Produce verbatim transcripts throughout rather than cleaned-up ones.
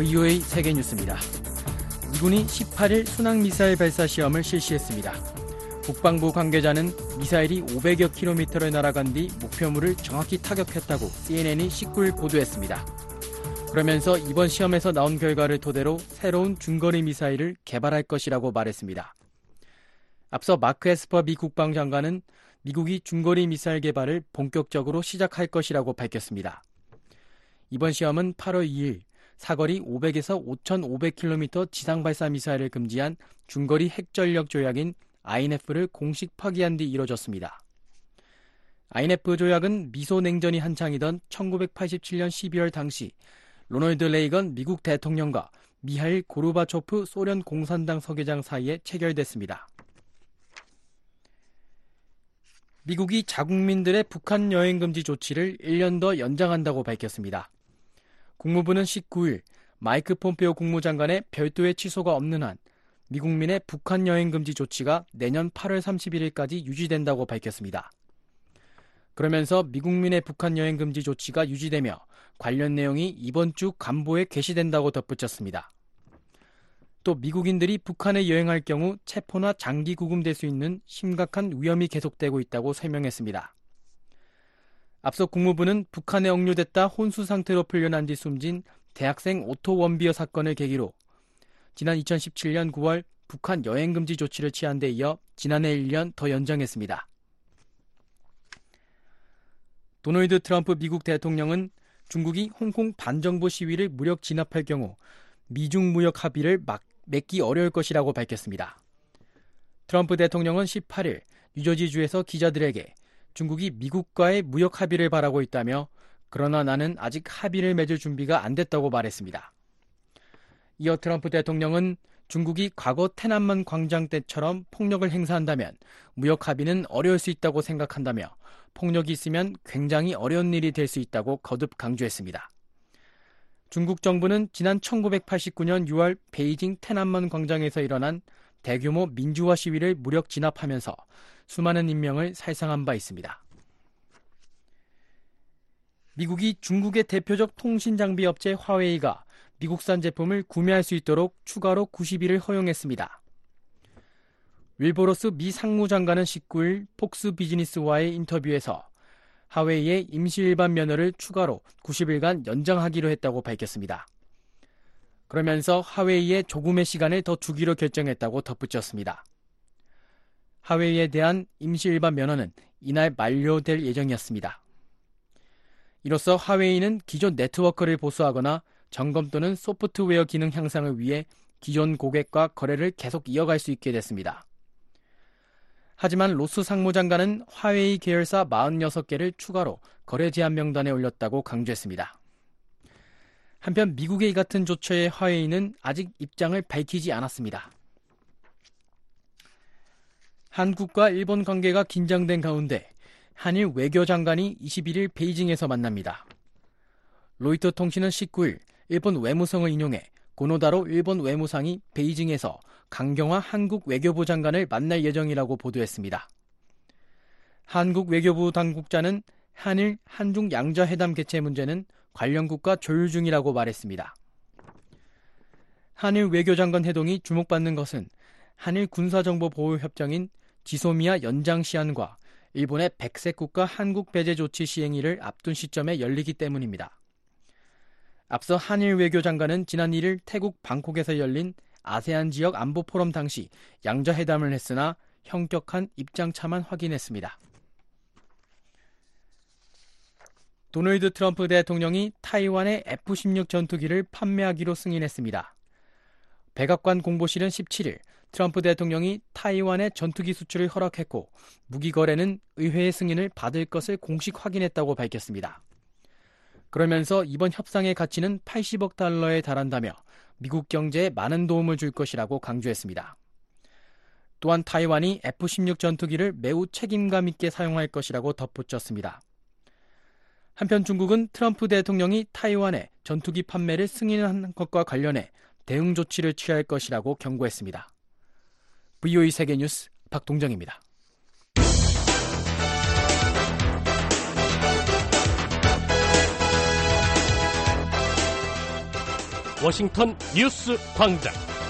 브이오에이 세계뉴스입니다. 미군이 십팔 일 순항미사일 발사 시험을 실시했습니다. 국방부 관계자는 미사일이 오백여 킬로미터를 날아간 뒤 목표물을 정확히 타격했다고 씨엔엔이 십구 일 보도했습니다. 그러면서 이번 시험에서 나온 결과를 토대로 새로운 중거리 미사일을 개발할 것이라고 말했습니다. 앞서 마크 에스퍼 미 국방장관은 미국이 중거리 미사일 개발을 본격적으로 시작할 것이라고 밝혔습니다. 이번 시험은 팔월 이일 사거리 오백에서 오천오백 킬로미터 지상발사 미사일을 금지한 중거리 핵전력 조약인 아이엔에프를 공식 파기한 뒤 이뤄졌습니다. 아이엔에프 조약은 미소 냉전이 한창이던 천구백팔십칠 년 십이월 당시 로널드 레이건 미국 대통령과 미하일 고르바초프 소련 공산당 서기장 사이에 체결됐습니다. 미국이 자국민들의 북한 여행 금지 조치를 일 년 더 연장한다고 밝혔습니다. 국무부는 십구 일 마이크 폼페오 국무장관의 별도의 취소가 없는 한 미국민의 북한 여행 금지 조치가 내년 팔월 삼십일일까지 유지된다고 밝혔습니다. 그러면서 미국민의 북한 여행 금지 조치가 유지되며 관련 내용이 이번 주 간보에 게시된다고 덧붙였습니다. 또 미국인들이 북한에 여행할 경우 체포나 장기 구금될 수 있는 심각한 위험이 계속되고 있다고 설명했습니다. 앞서 국무부는 북한에 억류됐다 혼수 상태로 풀려난 뒤 숨진 대학생 오토 원비어 사건을 계기로 지난 이천십칠 년 구월 북한 여행 금지 조치를 취한 데 이어 지난해 일 년 더 연장했습니다. 도널드 트럼프 미국 대통령은 중국이 홍콩 반정부 시위를 무력 진압할 경우 미중 무역 합의를 막, 맺기 어려울 것이라고 밝혔습니다. 트럼프 대통령은 십팔 일 뉴저지주에서 기자들에게 중국이 미국과의 무역 합의를 바라고 있다며 그러나 나는 아직 합의를 맺을 준비가 안 됐다고 말했습니다. 이어 트럼프 대통령은 중국이 과거天安문 광장 때처럼 폭력을 행사한다면 무역 합의는 어려울 수 있다고 생각한다며 폭력이 있으면 굉장히 어려운 일이 될 수 있다고 거듭 강조했습니다. 중국 정부는 지난 천구백팔십구 년 유월 베이징天安문 광장에서 일어난 대규모 민주화 시위를 무력 진압하면서 수많은 인명을 살상한 바 있습니다. 미국이 중국의 대표적 통신 장비 업체 화웨이가 미국산 제품을 구매할 수 있도록 추가로 구십 일을 허용했습니다. 윌버로스 미 상무장관은 십구 일 폭스 비즈니스와의 인터뷰에서 화웨이의 임시 일반 면허를 추가로 구십 일간 연장하기로 했다고 밝혔습니다. 그러면서 화웨이에 조금의 시간을 더 주기로 결정했다고 덧붙였습니다. 화웨이에 대한 임시 일반 면허는 이날 만료될 예정이었습니다. 이로써 화웨이는 기존 네트워크를 보수하거나 점검 또는 소프트웨어 기능 향상을 위해 기존 고객과 거래를 계속 이어갈 수 있게 됐습니다. 하지만 로스 상무장관은 화웨이 계열사 사십육 개를 추가로 거래 제한 명단에 올렸다고 강조했습니다. 한편 미국의 이 같은 조처에 화웨이는 아직 입장을 밝히지 않았습니다. 한국과 일본 관계가 긴장된 가운데 한일 외교장관이 이십일 일 베이징에서 만납니다. 로이터 통신은 십구 일 일본 외무성을 인용해 고노다로 일본 외무상이 베이징에서 강경화 한국 외교부 장관을 만날 예정이라고 보도했습니다. 한국 외교부 당국자는 한일 한중 양자회담 개최 문제는 관련국과 조율 중이라고 말했습니다. 한일 외교장관 회동이 주목받는 것은 한일 군사정보보호협정인 지소미아 연장 시한과 일본의 백색 국가 한국 배제 조치 시행일을 앞둔 시점에 열리기 때문입니다. 앞서 한일 외교장관은 지난 일 일 태국 방콕에서 열린 아세안 지역 안보 포럼 당시 양자회담을 했으나 현격한 입장차만 확인했습니다. 도널드 트럼프 대통령이 타이완에 에프 십육 전투기를 판매하기로 승인했습니다. 백악관 공보실은 십칠 일 트럼프 대통령이 타이완의 전투기 수출을 허락했고 무기 거래는 의회의 승인을 받을 것을 공식 확인했다고 밝혔습니다. 그러면서 이번 협상의 가치는 팔십억 달러에 달한다며 미국 경제에 많은 도움을 줄 것이라고 강조했습니다. 또한 타이완이 에프 십육 전투기를 매우 책임감 있게 사용할 것이라고 덧붙였습니다. 한편 중국은 트럼프 대통령이 타이완에 전투기 판매를 승인한 것과 관련해 대응 조치를 취할 것이라고 경고했습니다. 브이오에이 세계뉴스 박동정입니다. 워싱턴 뉴스 광장.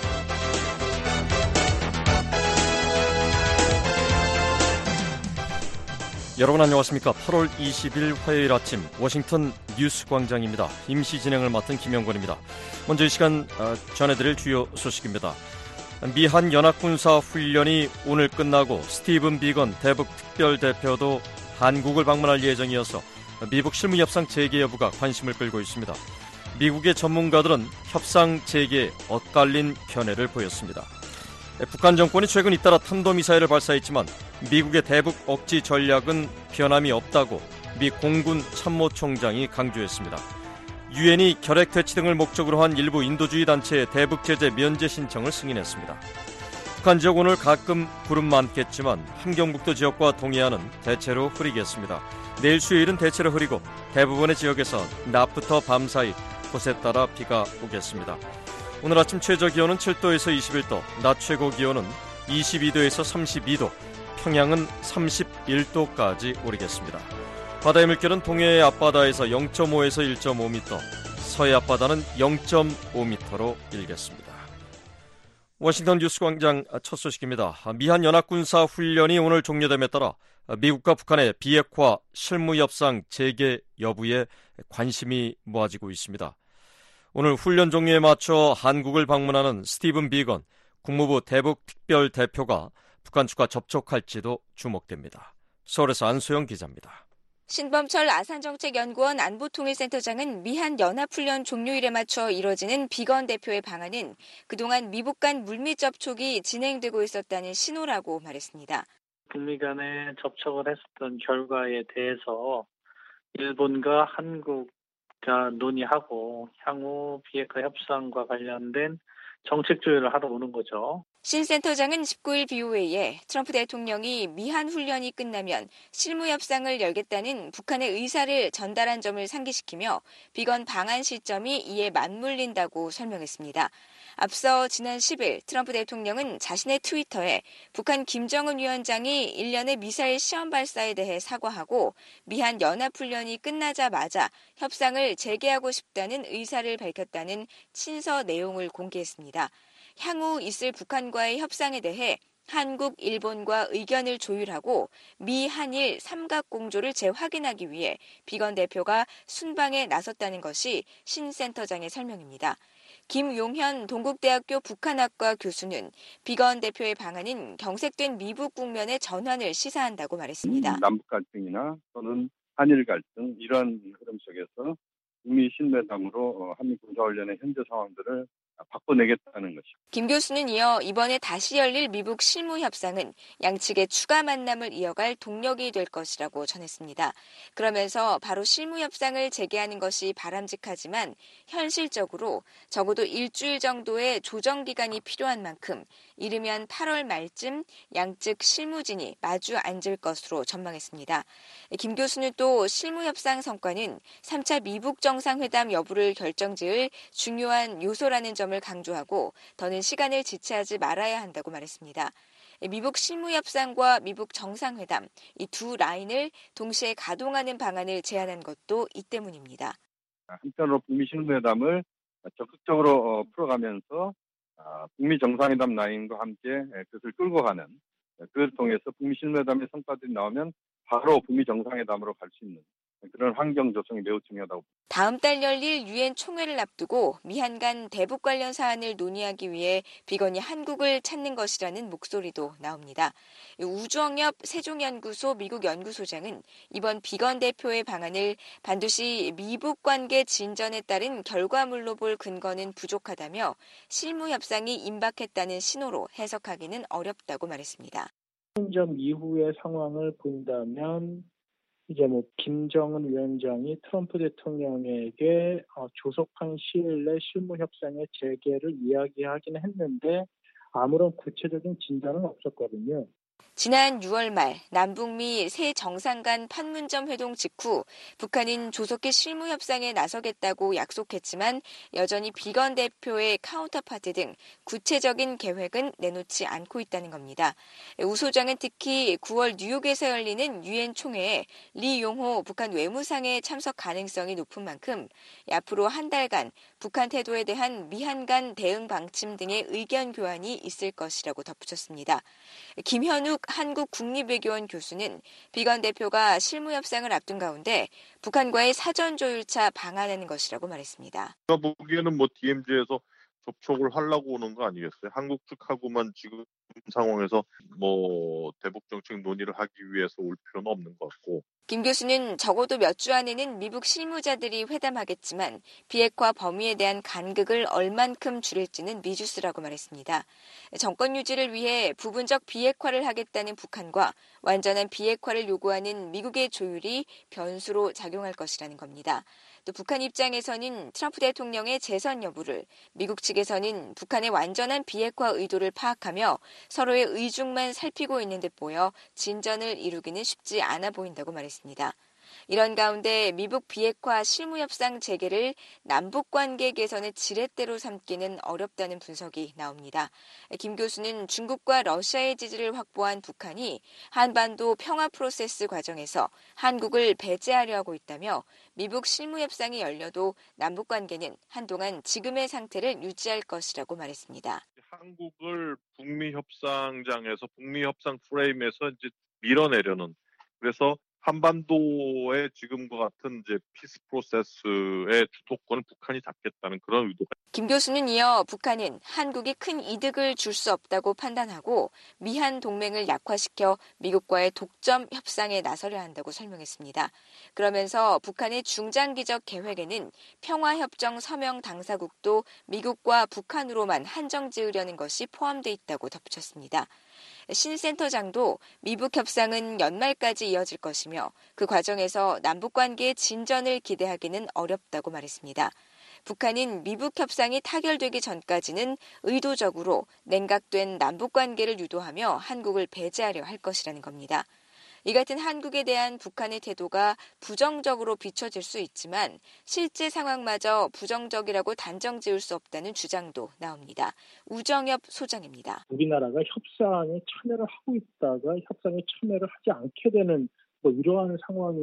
여러분 안녕하십니까? 팔월 이십일 화요일 아침 워싱턴 뉴스 광장입니다. 임시 진행을 맡은 김영권입니다. 먼저 이 시간 전해드릴 주요 소식입니다. 미한 연합군사 훈련이 오늘 끝나고 스티븐 비건 대북 특별대표도 한국을 방문할 예정이어서 미북 실무협상 재개 여부가 관심을 끌고 있습니다. 미국의 전문가들은 협상 재개에 엇갈린 견해를 보였습니다. 북한 정권이 최근 잇따라 탄도미사일을 발사했지만 미국의 대북 억지 전략은 변함이 없다고 미 공군 참모총장이 강조했습니다. 유엔이 결핵 퇴치 등을 목적으로 한 일부 인도주의 단체의 대북 제재 면제 신청을 승인했습니다. 북한 지역 오늘 가끔 구름 많겠지만 함경북도 지역과 동해안은 대체로 흐리겠습니다. 내일 수요일은 대체로 흐리고 대부분의 지역에서 낮부터 밤 사이 곳에 따라 비가 오겠습니다. 오늘 아침 최저 기온은 칠 도에서 이십일 도, 낮 최고 기온은 이십이 도에서 삼십이 도, 평양은 삼십일 도까지 오르겠습니다. 바다의 물결은 동해의 앞바다에서 영 점 오에서 일 점 오 미터, 서해 앞바다는 영 점 오 미터로 일겠습니다. 워싱턴 뉴스 광장 첫 소식입니다. 미한 연합군사 훈련이 오늘 종료됨에 따라 미국과 북한의 비핵화 실무협상 재개 여부에 관심이 모아지고 있습니다. 오늘 훈련 종료에 맞춰 한국을 방문하는 스티븐 비건 국무부 대북 특별대표가 북한 측과 접촉할지도 주목됩니다. 서울에서 안소영 기자입니다. 신범철 아산정책연구원 안보통일센터장은 미한 연합훈련 종료일에 맞춰 이뤄지는 비건 대표의 방한은 그동안 미북 간 물밑 접촉이 진행되고 있었다는 신호라고 말했습니다. 북미 간에 접촉을 했었던 결과에 대해서 일본과 한국 자 논의하고 향후 비핵화 협상과 관련된 정책 조율을 하러 오는 거죠. 신 센터장은 십구 일 비오에이에 트럼프 대통령이 미한 훈련이 끝나면 실무 협상을 열겠다는 북한의 의사를 전달한 점을 상기시키며 비건 방한 시점이 이에 맞물린다고 설명했습니다. 앞서 지난 십 일 트럼프 대통령은 자신의 트위터에 북한 김정은 위원장이 일련의 미사일 시험 발사에 대해 사과하고 미한 연합훈련이 끝나자마자 협상을 재개하고 싶다는 의사를 밝혔다는 친서 내용을 공개했습니다. 향후 있을 북한과의 협상에 대해 한국, 일본과 의견을 조율하고 미, 한일 삼각공조를 재확인하기 위해 비건 대표가 순방에 나섰다는 것이 신 센터장의 설명입니다. 김용현 동국대학교 북한학과 교수는 비건 대표의 방안은 경색된 미북 국면의 전환을 시사한다고 말했습니다. 남북 갈등이나 또는 한일 갈등 이러한 흐름 속에서 북미 신뢰담으로 한미 군사훈련의 현재 상황들을 바꿔내겠다는 것이죠. 김 교수는 이어 이번에 다시 열릴 미북 실무협상은 양측의 추가 만남을 이어갈 동력이 될 것이라고 전했습니다. 그러면서 바로 실무협상을 재개하는 것이 바람직하지만 현실적으로 적어도 일주일 정도의 조정 기간이 필요한 만큼 이르면 팔월 말쯤 양측 실무진이 마주 앉을 것으로 전망했습니다. 김 교수는 또 실무협상 성과는 삼 차 미북 정상회담 여부를 결정지을 중요한 요소라는 점을 강조하고 더는 시간을 지체하지 말아야 한다고 말했습니다. 미북 실무협상과 미북 정상회담, 이 두 라인을 동시에 가동하는 방안을 제안한 것도 이 때문입니다. 한편으로 북미 실무회담을 적극적으로 풀어가면서 북미 정상회담 라인과 함께 그것을 끌고 가는, 그것을 통해서 북미 실무회담의 성과들이 나오면 바로 북미 정상회담으로 갈 수 있는 그런 환경 조성이 매우 중요하다고. 다음 달 열릴 유엔 총회를 앞두고 미한 간 대북 관련 사안을 논의하기 위해 비건이 한국을 찾는 것이라는 목소리도 나옵니다. 우주억렵 세종연구소 미국 연구소장은 이번 비건 대표의 방안을 반드시 미북 관계 진전에 따른 결과물로 볼 근거는 부족하다며 실무 협상이 임박했다는 신호로 해석하기는 어렵다고 말했습니다. 점 이후의 상황을 본다면 이제 뭐 김정은 위원장이 트럼프 대통령에게 어, 조속한 시일 내 실무 협상의 재개를 이야기하긴 했는데 아무런 구체적인 진전은 없었거든요. 지난 유월 말 남북미 새 정상 간 판문점 회동 직후 북한은 조속히 실무 협상에 나서겠다고 약속했지만 여전히 비건 대표의 카운터파트 등 구체적인 계획은 내놓지 않고 있다는 겁니다. 우 소장은 특히 구월 뉴욕에서 열리는 유엔 총회에 리 용호 북한 외무상에 참석 가능성이 높은 만큼 앞으로 한 달간 북한 태도에 대한 미한 간 대응 방침 등의 의견 교환이 있을 것이라고 덧붙였습니다. 김현욱 한국국립외교원 교수는 비건 대표가 실무 협상을 앞둔 가운데 북한과의 사전 조율차 방한하는 것이라고 말했습니다. 제가 보기에는 뭐 디엠지에서 접촉을 하려고 오는 거 아니겠어요? 한국 측하고만 지금 상황에서 뭐 대북 정책 논의를 하기 위해서 올 필요는 없는 것 같고. 김 교수는 적어도 몇 주 안에는 미국 실무자들이 회담하겠지만 비핵화 범위에 대한 간극을 얼만큼 줄일지는 미지수라고 말했습니다. 정권 유지를 위해 부분적 비핵화를 하겠다는 북한과 완전한 비핵화를 요구하는 미국의 조율이 변수로 작용할 것이라는 겁니다. 또 북한 입장에서는 트럼프 대통령의 재선 여부를, 미국 측에서는 북한의 완전한 비핵화 의도를 파악하며 서로의 의중만 살피고 있는 듯 보여 진전을 이루기는 쉽지 않아 보인다고 말했습니다. 이런 가운데 미북 비핵화 실무협상 재개를 남북관계 개선의 지렛대로 삼기는 어렵다는 분석이 나옵니다. 김 교수는 중국과 러시아의 지지를 확보한 북한이 한반도 평화 프로세스 과정에서 한국을 배제하려 하고 있다며 미북 실무협상이 열려도 남북관계는 한동안 지금의 상태를 유지할 것이라고 말했습니다. 한국을 북미 협상장에서 북미 협상 프레임에서 이제 밀어내려는, 그래서 한반도의 지금과 같은 이제 피스 프로세스의 주도권을 북한이 잡겠다는 그런 의도가. 김 교수는 이어 북한은 한국이 큰 이득을 줄 수 없다고 판단하고 미한 동맹을 약화시켜 미국과의 독점 협상에 나서려 한다고 설명했습니다. 그러면서 북한의 중장기적 계획에는 평화협정 서명 당사국도 미국과 북한으로만 한정 지으려는 것이 포함돼 있다고 덧붙였습니다. 신 센터장도 미북 협상은 연말까지 이어질 것이며 그 과정에서 남북관계의 진전을 기대하기는 어렵다고 말했습니다. 북한은 미북 협상이 타결되기 전까지는 의도적으로 냉각된 남북관계를 유도하며 한국을 배제하려 할 것이라는 겁니다. 이 같은 한국에 대한 북한의 태도가 부정적으로 비춰질 수 있지만 실제 상황마저 부정적이라고 단정 지을 수 없다는 주장도 나옵니다. 우정엽 소장입니다. 우리나라가 협상에 참여를 하고 있다가 협상에 참여를 하지 않게 되는 뭐 이러한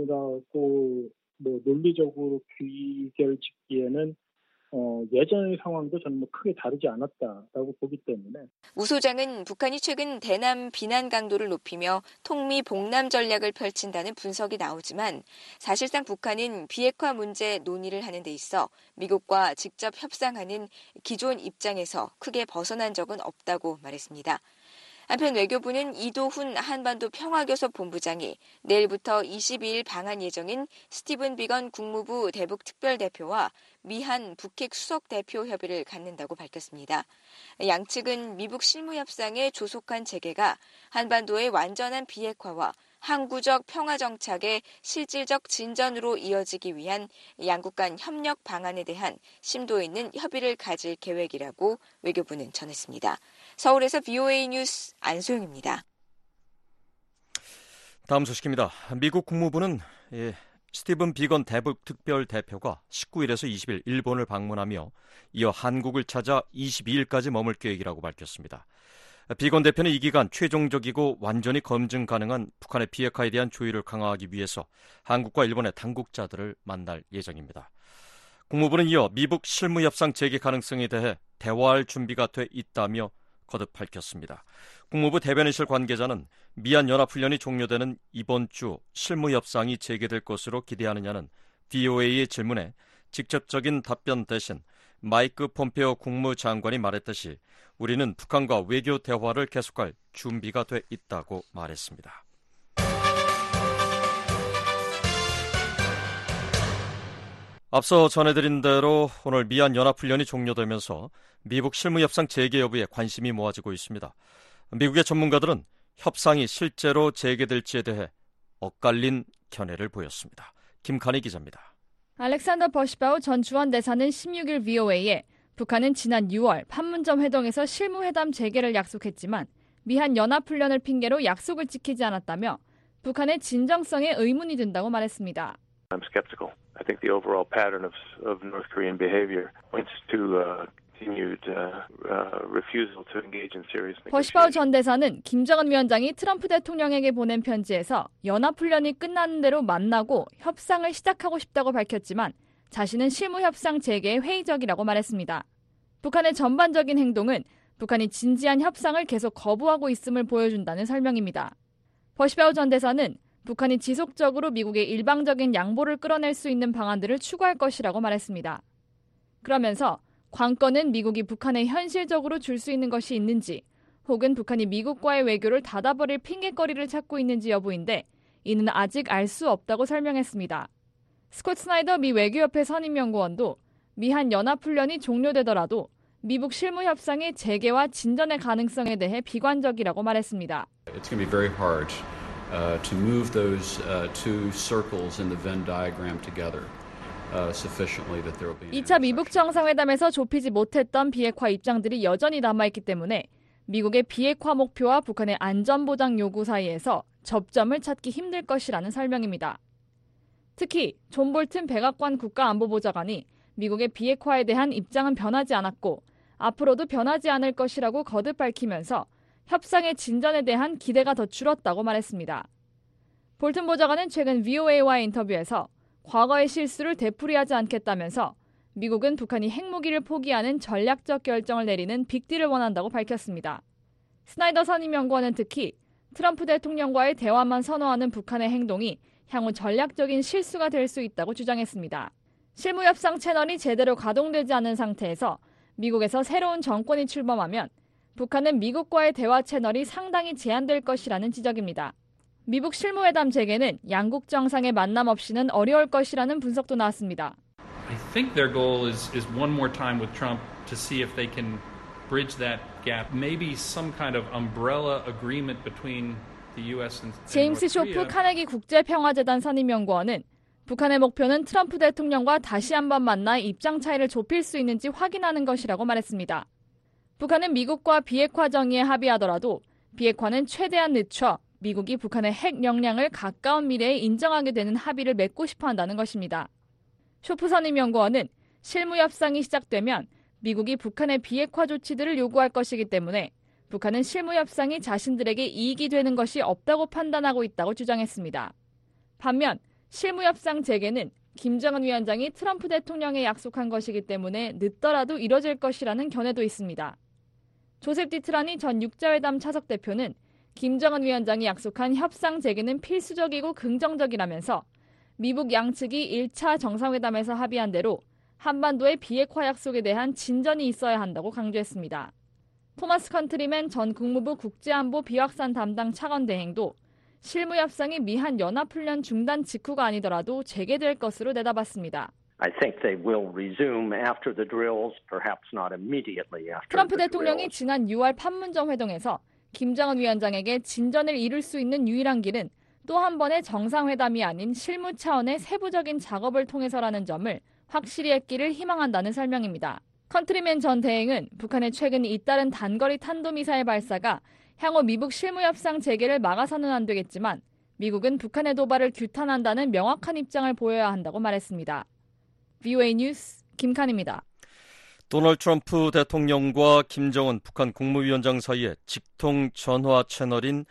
상황이라고 뭐 논리적으로 귀결 짓기에는 어, 예전의 상황도 저는 뭐 크게 다르지 않았다라고 보기 때문에. 우 소장은 북한이 최근 대남 비난 강도를 높이며 통미 봉남 전략을 펼친다는 분석이 나오지만 사실상 북한은 비핵화 문제 논의를 하는 데 있어 미국과 직접 협상하는 기존 입장에서 크게 벗어난 적은 없다고 말했습니다. 한편 외교부는 이도훈 한반도 평화교섭 본부장이 내일부터 이십이일 방한 예정인 스티븐 비건 국무부 대북 특별대표와 미한 북핵 수석 대표 협의를 갖는다고 밝혔습니다. 양측은 미북 실무협상의 조속한 재개가 한반도의 완전한 비핵화와 항구적 평화 정착의 실질적 진전으로 이어지기 위한 양국 간 협력 방안에 대한 심도 있는 협의를 가질 계획이라고 외교부는 전했습니다. 서울에서 브이오에이 뉴스 안소영입니다. 다음 소식입니다. 미국 국무부는 예, 스티븐 비건 대북 특별 대표가 십구일에서 이십일 일본을 방문하며 이어 한국을 찾아 이십이일까지 머물 계획이라고 밝혔습니다. 비건 대표는 이 기간 최종적이고 완전히 검증 가능한 북한의 비핵화에 대한 조율을 강화하기 위해서 한국과 일본의 당국자들을 만날 예정입니다. 국무부는 이어 미북 실무협상 재개 가능성에 대해 대화할 준비가 돼 있다며 거듭 밝혔습니다. 국무부 대변인실 관계자는 미한 연합훈련이 종료되는 이번 주 실무협상이 재개될 것으로 기대하느냐는 브이오에이의 질문에 직접적인 답변 대신 마이크 폼페오 국무장관이 말했듯이 우리는 북한과 외교 대화를 계속할 준비가 돼 있다고 말했습니다. 앞서 전해드린 대로 오늘 미한 연합훈련이 종료되면서 미북 실무협상 재개 여부에 관심이 모아지고 있습니다. 미국의 전문가들은 협상이 실제로 재개될지에 대해 엇갈린 견해를 보였습니다. 김칸희 기자입니다. 알렉산더 버시바우 전 주한대사는 십육일 브이오에이에 북한은 지난 유월 판문점 회동에서 실무회담 재개를 약속했지만 미한 연합훈련을 핑계로 약속을 지키지 않았다며 북한의 진정성에 의문이 든다고 말했습니다. I'm skeptical. I think the overall pattern of, of North Korean behavior points to uh, continued uh, uh, refusal to engage in serious negotiations. 버시바우 전 대사는 김정은 위원장이 트럼프 대통령에게 보낸 편지에서 연합훈련이 끝나는 대로 만나고 협상을 시작하고 싶다고 밝혔지만 자신은 실무협상 재개에 회의적이라고 말했습니다. 북한의 전반적인 행동은 북한이 진지한 협상을 계속 거부하고 있음을 보여준다는 설명입니다. 버시바우 전 대사는 북한이 지속적으로 미국의 일방적인 양보를 끌어낼 수 있는 방안들을 추구할 것이라고 말했습니다. 그러면서 관건은 미국이 북한에 현실적으로 줄 수 있는 것이 있는지 혹은 북한이 미국과의 외교를 닫아버릴 핑계거리를 찾고 있는지 여부인데 이는 아직 알 수 없다고 설명했습니다. 스콧 스나이더 미 외교협회 선임연구원도 미한 연합훈련이 종료되더라도 미북 실무협상의 재개와 진전의 가능성에 대해 비관적이라고 말했습니다. It's going to be very hard uh, to move those uh, two circles in the Venn diagram together uh, sufficiently that there will be. 이 차 미북 정상회담에서 좁히지 못했던 비핵화 입장들이 여전히 남아있기 때문에 미국의 비핵화 목표와 북한의 안전보장 요구 사이에서 접점을 찾기 힘들 것이라는 설명입니다. 특히 존 볼튼 백악관 국가안보보좌관이 미국의 비핵화에 대한 입장은 변하지 않았고 앞으로도 변하지 않을 것이라고 거듭 밝히면서 협상의 진전에 대한 기대가 더 줄었다고 말했습니다. 볼튼 보좌관은 최근 브이오에이와의 인터뷰에서 과거의 실수를 되풀이하지 않겠다면서 미국은 북한이 핵무기를 포기하는 전략적 결정을 내리는 빅딜을 원한다고 밝혔습니다. 스나이더 선임연구원은 특히 트럼프 대통령과의 대화만 선호하는 북한의 행동이 향후 전략적인 실수가 될 수 있다고 주장했습니다. 실무협상 채널이 제대로 가동되지 않은 상태에서 미국에서 새로운 정권이 출범하면 북한은 미국과의 대화 채널이 상당히 제한될 것이라는 지적입니다. 미북 실무회담 재개는 양국 정상의 만남 없이는 어려울 것이라는 분석도 나왔습니다. I think their goal is, is one more time with Trump to see if they can bridge that gap. Maybe some kind of umbrella agreement between the U S and, and 제임스 쇼프 카네기 국제평화재단 선임연구원은 북한의 목표는 트럼프 대통령과 다시 한번 만나 입장 차이를 좁힐 수 있는지 확인하는 것이라고 말했습니다. 북한은 미국과 비핵화 정의에 합의하더라도 비핵화는 최대한 늦춰 미국이 북한의 핵 역량을 가까운 미래에 인정하게 되는 합의를 맺고 싶어 한다는 것입니다. 쇼프 선임연구원은 실무협상이 시작되면 미국이 북한의 비핵화 조치들을 요구할 것이기 때문에 북한은 실무협상이 자신들에게 이익이 되는 것이 없다고 판단하고 있다고 주장했습니다. 반면 실무협상 재개는 김정은 위원장이 트럼프 대통령에 약속한 것이기 때문에 늦더라도 이뤄질 것이라는 견해도 있습니다. 조셉 디트라니 전 육자회담 차석 대표는 김정은 위원장이 약속한 협상 재개는 필수적이고 긍정적이라면서 미북 양측이 일 차 정상회담에서 합의한 대로 한반도의 비핵화 약속에 대한 진전이 있어야 한다고 강조했습니다. 토마스 컨트리맨 전 국무부 국제안보 비확산 담당 차관 대행도 실무협상이 미한 연합훈련 중단 직후가 아니더라도 재개될 것으로 내다봤습니다. I think they will resume after the drills, perhaps not immediately after 트럼프 the 대통령이 drills. 지난 유월 판문점 회동에서 김정은 위원장에게 진전을 이룰 수 있는 유일한 길은 또 한 번의 정상회담이 아닌 실무 차원의 세부적인 작업을 통해서라는 점을 확실히 했기를 희망한다는 설명입니다. 컨트리맨 전 대행은 북한의 최근 잇따른 단거리 탄도미사일 발사가 향후 미북 실무협상 재개를 막아서는 안 되겠지만 미국은 북한의 도발을 규탄한다는 명확한 입장을 보여야 한다고 말했습니다. 브이오에이 뉴스 김칸입니다. 도널드 트럼프 대통령과 김정은 북한 국무위원장 사이에 직통 전화 채널인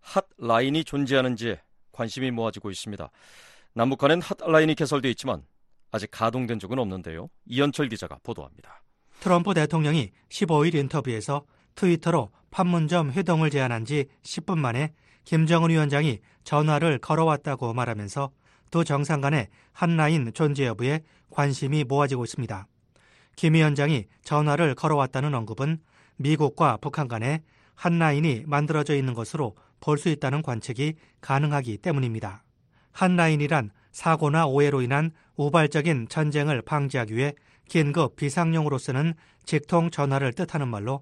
핫라인이 존재하는지에 관심이 모아지고 있습니다. 남북 간엔 핫라인이 개설되어 있지만 아직 가동된 적은 없는데요. 이현철 기자가 보도합니다. 트럼프 대통령이 십오일 인터뷰에서 트위터로 판문점 회동을 제안한 지 십 분 만에 김정은 위원장이 전화를 걸어왔다고 말하면서 두 정상 간의 핫라인 존재 여부에 관심이 모아지고 있습니다. 김 위원장이 전화를 걸어왔다는 언급은 미국과 북한 간에 핫라인이 만들어져 있는 것으로 볼 수 있다는 관측이 가능하기 때문입니다. 핫라인이란 사고나 오해로 인한 우발적인 전쟁을 방지하기 위해 긴급 비상용으로 쓰는 직통 전화를 뜻하는 말로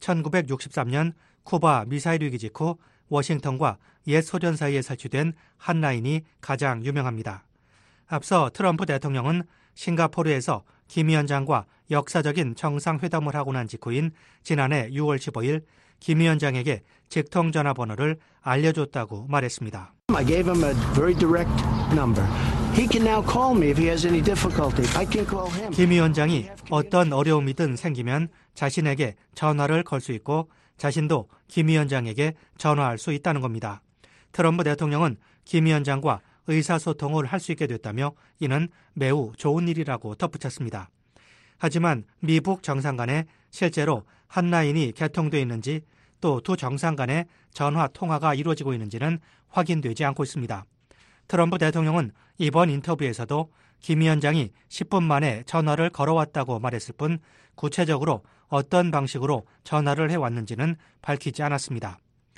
천구백육십삼년 쿠바 미사일 위기 직후 워싱턴과 옛 소련 사이에 설치된 핫라인이 가장 유명합니다. 앞서 트럼프 대통령은 싱가포르에서 김 위원장과 역사적인 정상회담을 하고 난 직후인 지난해 유월 십오일 김 위원장에게 직통 전화번호를 알려줬다고 말했습니다. I gave him a very direct number. He can now call me if he has any difficulty. I can call him. 김 위원장이 어떤 어려움이든 생기면 자신에게 전화를 걸 수 있고 자신도 김 위원장에게 전화할 수 있다는 겁니다. 트럼프 대통령은 김 위원장과 의사소통을 할 수 있게 됐다며 이는 매우 좋은 일이라고 덧붙였습니다. 하지만 미북 정상 간에 실제로 한 라인이 개통되어 있는지 또 두 정상 간의 전화 통화가 이루어지고 있는지는 확인되지 않고 있습니다. 트럼프 대통령은 이번 인터뷰에서도 김 위원장이 십 분 만에 전화를 걸어왔다고 말했을 뿐 구체적으로 어떤 방식으로 전화를 해왔는지는 밝히지 않았습니다.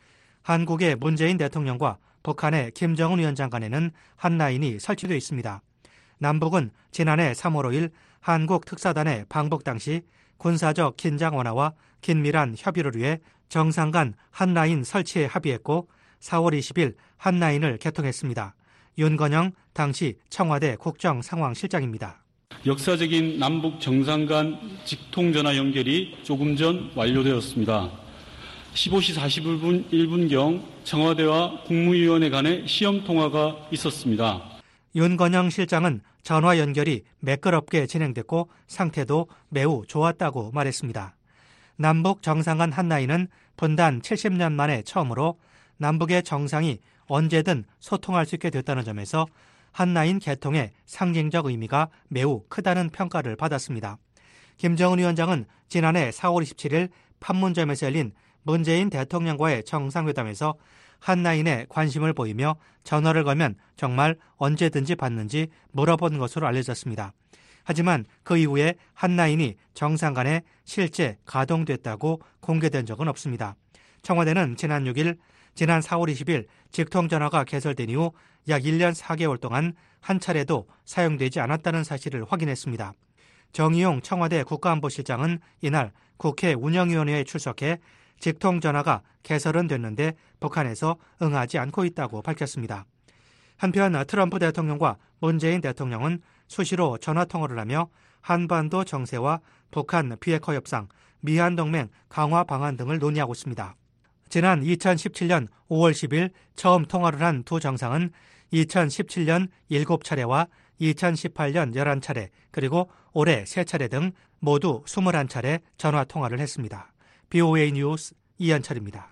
한국의 문재인 대통령과 북한의 김정은 위원장 간에는 한 라인이 설치되어 있습니다. 남북은 지난해 삼월 오일 한국 특사단의 방북 당시 군사적 긴장 완화와 긴밀한 협의를 위해 정상 간 한 라인 설치에 합의했고 사월 이십일 한 라인을 개통했습니다. 윤건영 당시 청와대 국정상황실장입니다. 역사적인 남북 정상 간 직통전화 연결이 조금 전 완료되었습니다. 십오 시 사십일 분 일 분경 청와대와 국무위원회 간의 시험 통화가 있었습니다. 윤건영 실장은 전화 연결이 매끄럽게 진행됐고 상태도 매우 좋았다고 말했습니다. 남북 정상 간 한 라인은 분단 칠십 년 만에 처음으로 남북의 정상이 언제든 소통할 수 있게 됐다는 점에서 한 라인 개통의 상징적 의미가 매우 크다는 평가를 받았습니다. 김정은 위원장은 지난해 사월 이십칠일 판문점에서 열린 문재인 대통령과의 정상회담에서 한 라인에 관심을 보이며 전화를 걸면 정말 언제든지 받는지 물어본 것으로 알려졌습니다. 하지만 그 이후에 한 라인이 정상 간에 실제 가동됐다고 공개된 적은 없습니다. 청와대는 지난 육일, 지난 사월 이십일 직통전화가 개설된 이후 약 일 년 사 개월 동안 한 차례도 사용되지 않았다는 사실을 확인했습니다. 정의용 청와대 국가안보실장은 이날 국회 운영위원회에 출석해 직통전화가 개설은 됐는데 북한에서 응하지 않고 있다고 밝혔습니다. 한편 트럼프 대통령과 문재인 대통령은 수시로 전화통화를 하며 한반도 정세와 북한 비핵화 협상, 미한동맹 강화 방안 등을 논의하고 있습니다. 지난 이천십칠년 오월 십일 처음 통화를 한 두 정상은 이천십칠년 일곱 차례와 이천십팔년 열한 차례 그리고 올해 세 차례 등 모두 이십일 차례 전화통화를 했습니다. 비오에이 뉴스 이현철입니다.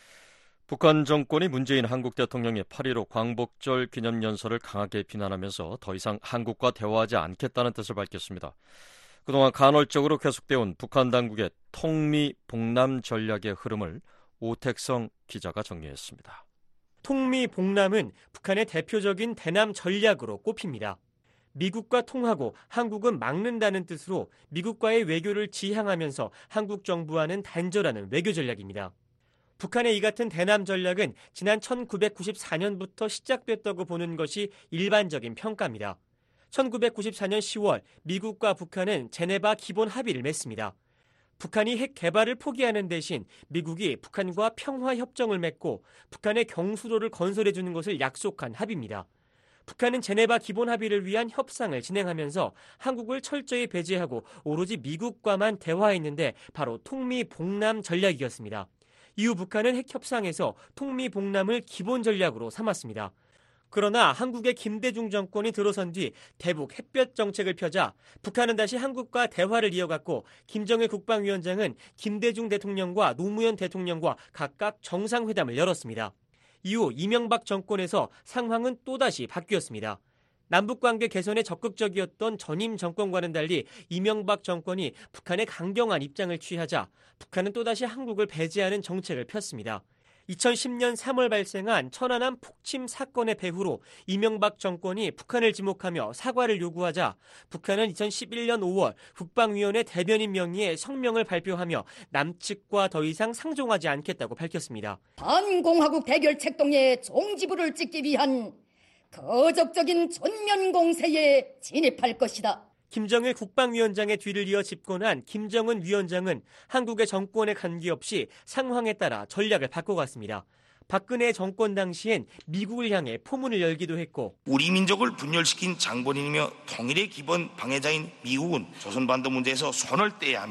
북한 정권이 문재인 한국 대통령의 팔일오 광복절 기념연설을 강하게 비난하면서 더 이상 한국과 대화하지 않겠다는 뜻을 밝혔습니다. 그동안 간헐적으로 계속되어온 북한 당국의 통미봉남 전략의 흐름을 오택성 기자가 정리했습니다. 통미봉남은 북한의 대표적인 대남 전략으로 꼽힙니다. 미국과 통하고 한국은 막는다는 뜻으로 미국과의 외교를 지향하면서 한국 정부와는 단절하는 외교 전략입니다. 북한의 이 같은 대남 전략은 지난 천구백구십사년부터 시작됐다고 보는 것이 일반적인 평가입니다. 천구백구십사년 시월 미국과 북한은 제네바 기본 합의를 맺습니다. 북한이 핵 개발을 포기하는 대신 미국이 북한과 평화협정을 맺고 북한의 경수로를 건설해주는 것을 약속한 합의입니다. 북한은 제네바 기본 합의를 위한 협상을 진행하면서 한국을 철저히 배제하고 오로지 미국과만 대화했는데 바로 통미봉남 전략이었습니다. 이후 북한은 핵협상에서 통미봉남을 기본 전략으로 삼았습니다. 그러나 한국의 김대중 정권이 들어선 뒤 대북 햇볕 정책을 펴자 북한은 다시 한국과 대화를 이어갔고 김정일 국방위원장은 김대중 대통령과 노무현 대통령과 각각 정상회담을 열었습니다. 이후 이명박 정권에서 상황은 또다시 바뀌었습니다. 남북관계 개선에 적극적이었던 전임 정권과는 달리 이명박 정권이 북한에 강경한 입장을 취하자 북한은 또다시 한국을 배제하는 정책을 폈습니다. 이천십년 삼월 발생한 천안함 폭침 사건의 배후로 이명박 정권이 북한을 지목하며 사과를 요구하자 북한은 이천십일년 오월 국방위원회 대변인 명의의 성명을 발표하며 남측과 더 이상 상종하지 않겠다고 밝혔습니다. 반공화국 대결 책동의 종지부를 찍기 위한 거적적인 전면 공세에 진입할 것이다. 김정일 국방위원장의 뒤를 이어 집권한 김정은 위원장은 한국의 정권에 관계없이 상황에 따라 전략을 바꿔갔습니다. 박근혜 정권 당시엔 미국을 향해 포문을 열기도 했고 우리 민족을 분열시킨 장본인이며 통일의 기본 방해자인 미국은 조선반도 문제에서 손을 떼야 합니다.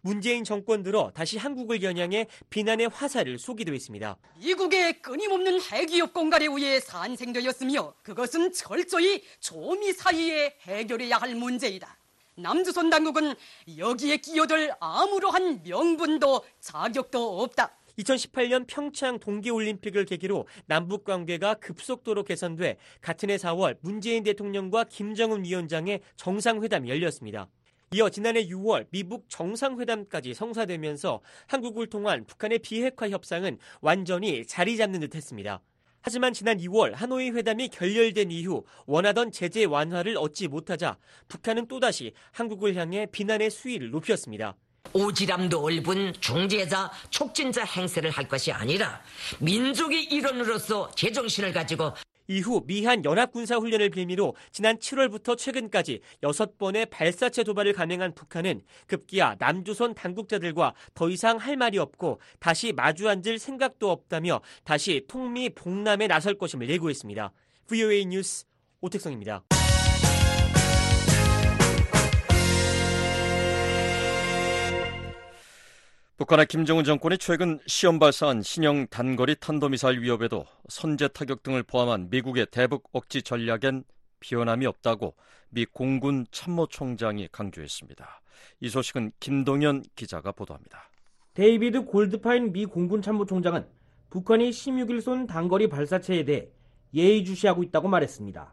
문재인 정권 들어 다시 한국을 겨냥해 비난의 화살을 쏘기도 했습니다. 미국의 끊임없는 핵위협 공갈에 의해 산생되었으며 그것은 철저히 조미 사이에 해결해야 할 문제이다. 남조선 당국은 여기에 끼어들 아무러한 명분도 자격도 없다. 이천십팔 년 평창 동계올림픽을 계기로 남북관계가 급속도로 개선돼 같은 해 사월 문재인 대통령과 김정은 위원장의 정상회담이 열렸습니다. 이어 지난해 유월 미북 정상회담까지 성사되면서 한국을 통한 북한의 비핵화 협상은 완전히 자리 잡는 듯했습니다. 하지만 지난 이월 하노이 회담이 결렬된 이후 원하던 제재 완화를 얻지 못하자 북한은 또다시 한국을 향해 비난의 수위를 높였습니다. 오지랖 넓은 중재자, 촉진자 행세를 할 것이 아니라 민족의 일원으로서 제정신을 가지고 이후 미한 연합군사훈련을 빌미로 지난 칠월부터 최근까지 여섯 번의 발사체 도발을 감행한 북한은 급기야 남조선 당국자들과 더 이상 할 말이 없고 다시 마주 앉을 생각도 없다며 다시 통미 복남에 나설 것임을 예고했습니다. 브이오에이 뉴스 오택성입니다. 북한의 김정은 정권이 최근 시험 발사한 신형 단거리 탄도미사일 위협에도 선제 타격 등을 포함한 미국의 대북 억지 전략엔 변함이 없다고 미 공군 참모총장이 강조했습니다. 이 소식은 김동현 기자가 보도합니다. 데이비드 골드파인 미 공군 참모총장은 북한이 십육 일 쏜 단거리 발사체에 대해 예의주시하고 있다고 말했습니다.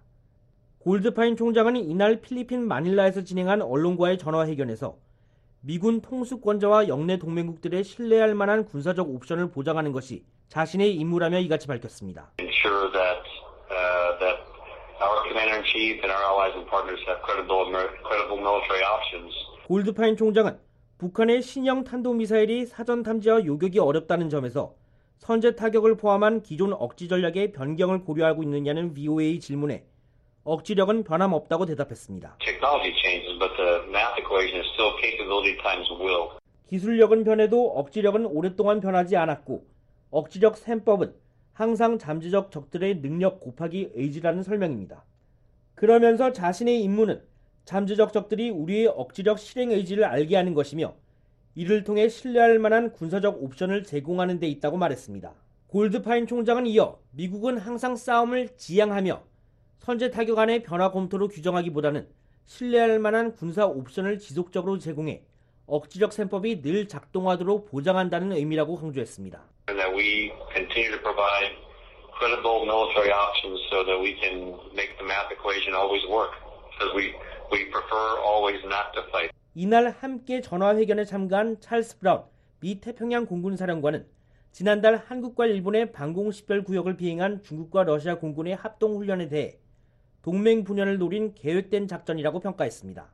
골드파인 총장은 이날 필리핀 마닐라에서 진행한 언론과의 전화회견에서 미군 통수권자와 영내 동맹국들의 신뢰할 만한 군사적 옵션을 보장하는 것이 자신의 임무라며 이같이 밝혔습니다. Ensure that, uh, that our commander-in-chief and our allies and partners have credible, credible military options. 골드파인 총장은 북한의 신형 탄도미사일이 사전 탐지와 요격이 어렵다는 점에서 선제 타격을 포함한 기존 억지 전략의 변경을 고려하고 있느냐는 브이오에이 질문에 억지력은 변함없다고 대답했습니다. Technology changes, but the math equation is still capability times will. 기술력은 변해도 억지력은 오랫동안 변하지 않았고 억지력 셈법은 항상 잠재적 적들의 능력 곱하기 의지라는 설명입니다. 그러면서 자신의 임무는 잠재적 적들이 우리의 억지력 실행 의지를 알게 하는 것이며 이를 통해 신뢰할 만한 군사적 옵션을 제공하는 데 있다고 말했습니다. 골드파인 총장은 이어 미국은 항상 싸움을 지향하며 선제 타격안의 변화 검토로 규정하기보다는 신뢰할 만한 군사 옵션을 지속적으로 제공해 억지력 셈법이 늘 작동하도록 보장한다는 의미라고 강조했습니다. And that we continue to provide credible military options so that we can make the math equation always work. Because we we prefer always not to fight. 이날 함께 전화회견에 참가한 찰스 브라운 미 태평양 공군 사령관은 지난달 한국과 일본의 방공식별 구역을 비행한 중국과 러시아 공군의 합동 훈련에 대해 동맹 분열을 노린 계획된 작전이라고 평가했습니다.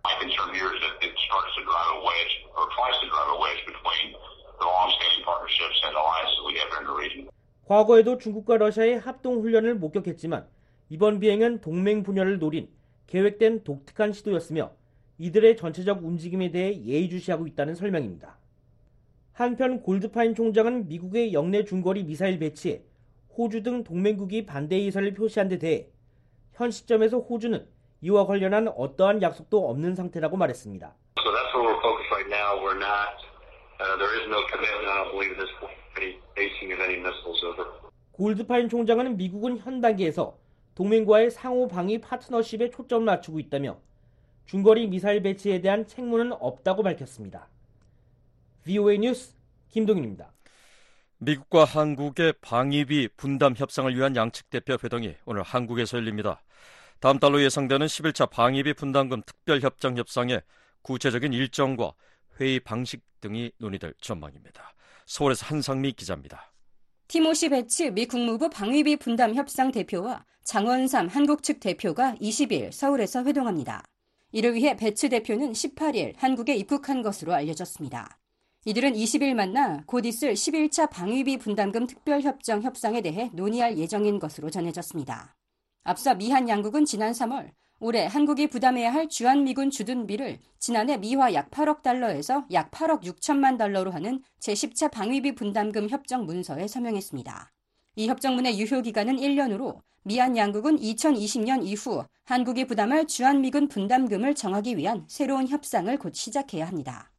과거에도 중국과 러시아의 합동 훈련을 목격했지만 이번 비행은 동맹 분열을 노린 계획된 독특한 시도였으며 이들의 전체적 움직임에 대해 예의주시하고 있다는 설명입니다. 한편 골드파인 총장은 미국의 영내 중거리 미사일 배치에 호주 등 동맹국이 반대 의사를 표시한 데 대해 현 시점에서 호주는 이와 관련한 어떠한 약속도 없는 상태라고 말했습니다. So that's where we're focused right now. We're not. Uh, there is no commitment. I don't believe this any basing of any missiles over. 골드파인 총장은 미국은 현 단계에서 동맹과의 상호 방위 파트너십에 초점을 맞추고 있다며 중거리 미사일 배치에 대한 책무는 없다고 밝혔습니다. 브이오에이 뉴스 김동윤입니다. 미국과 한국의 방위비 분담 협상을 위한 양측 대표 회동이 오늘 한국에서 열립니다. 다음 달로 예상되는 십일 차 방위비 분담금 특별협정 협상의 구체적인 일정과 회의 방식 등이 논의될 전망입니다. 서울에서 한상미 기자입니다. 티모시 배츠 미 국무부 방위비 분담 협상 대표와 장원삼 한국 측 대표가 이십 일 서울에서 회동합니다. 이를 위해 배츠 대표는 십팔 일 한국에 입국한 것으로 알려졌습니다. 이들은 이십 일 만나 곧 있을 십일 차 방위비 분담금 특별협정 협상에 대해 논의할 예정인 것으로 전해졌습니다. 앞서 미한 양국은 지난 삼월 올해 한국이 부담해야 할 주한미군 주둔비를 지난해 미화 약 팔억 달러에서 약 팔억 육천만 달러로 하는 제십 차 방위비 분담금 협정 문서에 서명했습니다. 이 협정문의 유효기간은 일 년으로 미한 양국은 이천이십 년 이후 한국이 부담할 주한미군 분담금을 정하기 위한 새로운 협상을 곧 시작해야 합니다.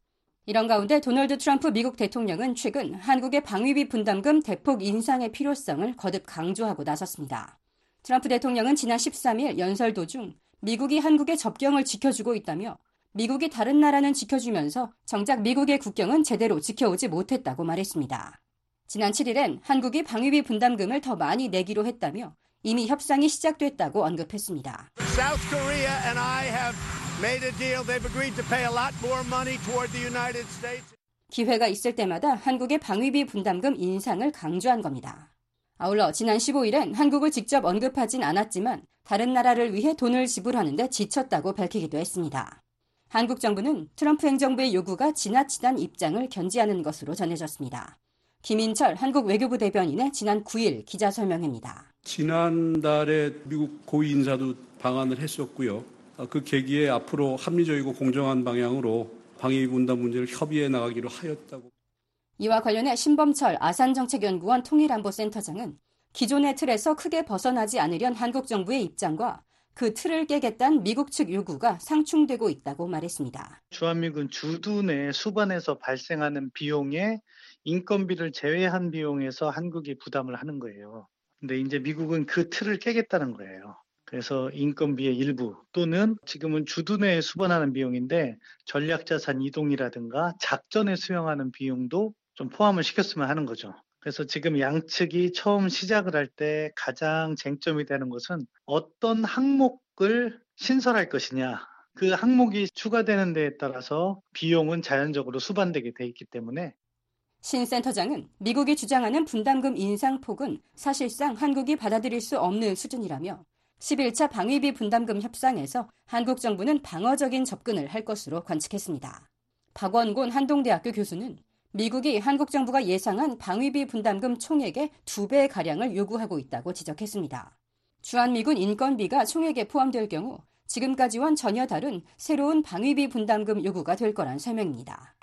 이런 가운데 도널드 트럼프 미국 대통령은 최근 한국의 방위비 분담금 대폭 인상의 필요성을 거듭 강조하고 나섰습니다. 트럼프 대통령은 지난 십삼 일 연설 도중 미국이 한국의 접경을 지켜주고 있다며 미국이 다른 나라는 지켜주면서 정작 미국의 국경은 제대로 지켜오지 못했다고 말했습니다. 지난 칠 일엔 한국이 방위비 분담금을 더 많이 내기로 했다며 이미 협상이 시작됐다고 언급했습니다. South Korea and I have made a deal. They've agreed to pay a lot more money toward the United States. 기회가 있을 때마다 한국의 방위비 분담금 인상을 강조한 겁니다. 아울러 지난 십오 일엔 한국을 직접 언급하진 않았지만 다른 나라를 위해 돈을 지불하는 데 지쳤다고 밝히기도 했습니다. 한국 정부는 트럼프 행정부의 요구가 지나치다는 입장을 견지하는 것으로 전해졌습니다. 김인철 한국 외교부 대변인의 지난 구 일 기자 설명입니다. 지난달에 미국 고위 인사도 방한을 했었고요. 그 계기에 앞으로 합리적이고 공정한 방향으로 방위비 분담 문제를 협의해 나가기로 하였다고. 이와 관련해 신범철 아산정책연구원 통일안보센터장은 기존의 틀에서 크게 벗어나지 않으려는 한국 정부의 입장과 그 틀을 깨겠다는 미국 측 요구가 상충되고 있다고 말했습니다. 주한미군 주둔 내 수반에서 발생하는 비용에 인건비를 제외한 비용에서 한국이 부담을 하는 거예요. 근데 이제 미국은 그 틀을 깨겠다는 거예요. 그래서 인건비의 일부 또는 지금은 주둔에 수반하는 비용인데 전략자산 이동이라든가 작전에 수행하는 비용도 좀 포함을 시켰으면 하는 거죠. 그래서 지금 양측이 처음 시작을 할 때 가장 쟁점이 되는 것은 어떤 항목을 신설할 것이냐. 그 항목이 추가되는 데에 따라서 비용은 자연적으로 수반되게 돼 있기 때문에 신 센터장은 미국이 주장하는 분담금 인상 폭은 사실상 한국이 받아들일 수 없는 수준이라며 십일 차 방위비 분담금 협상에서 한국 정부는 방어적인 접근을 할 것으로 관측했습니다. 박원곤 한동대학교 교수는 미국이 한국 정부가 예상한 방위비 분담금 총액의 두 배가량을 요구하고 있다고 지적했습니다. 주한미군 인건비가 총액에 포함될 경우 지금까지와는 전혀 다른 새로운 방위비 분담금 요구가 될 거란 설명입니다.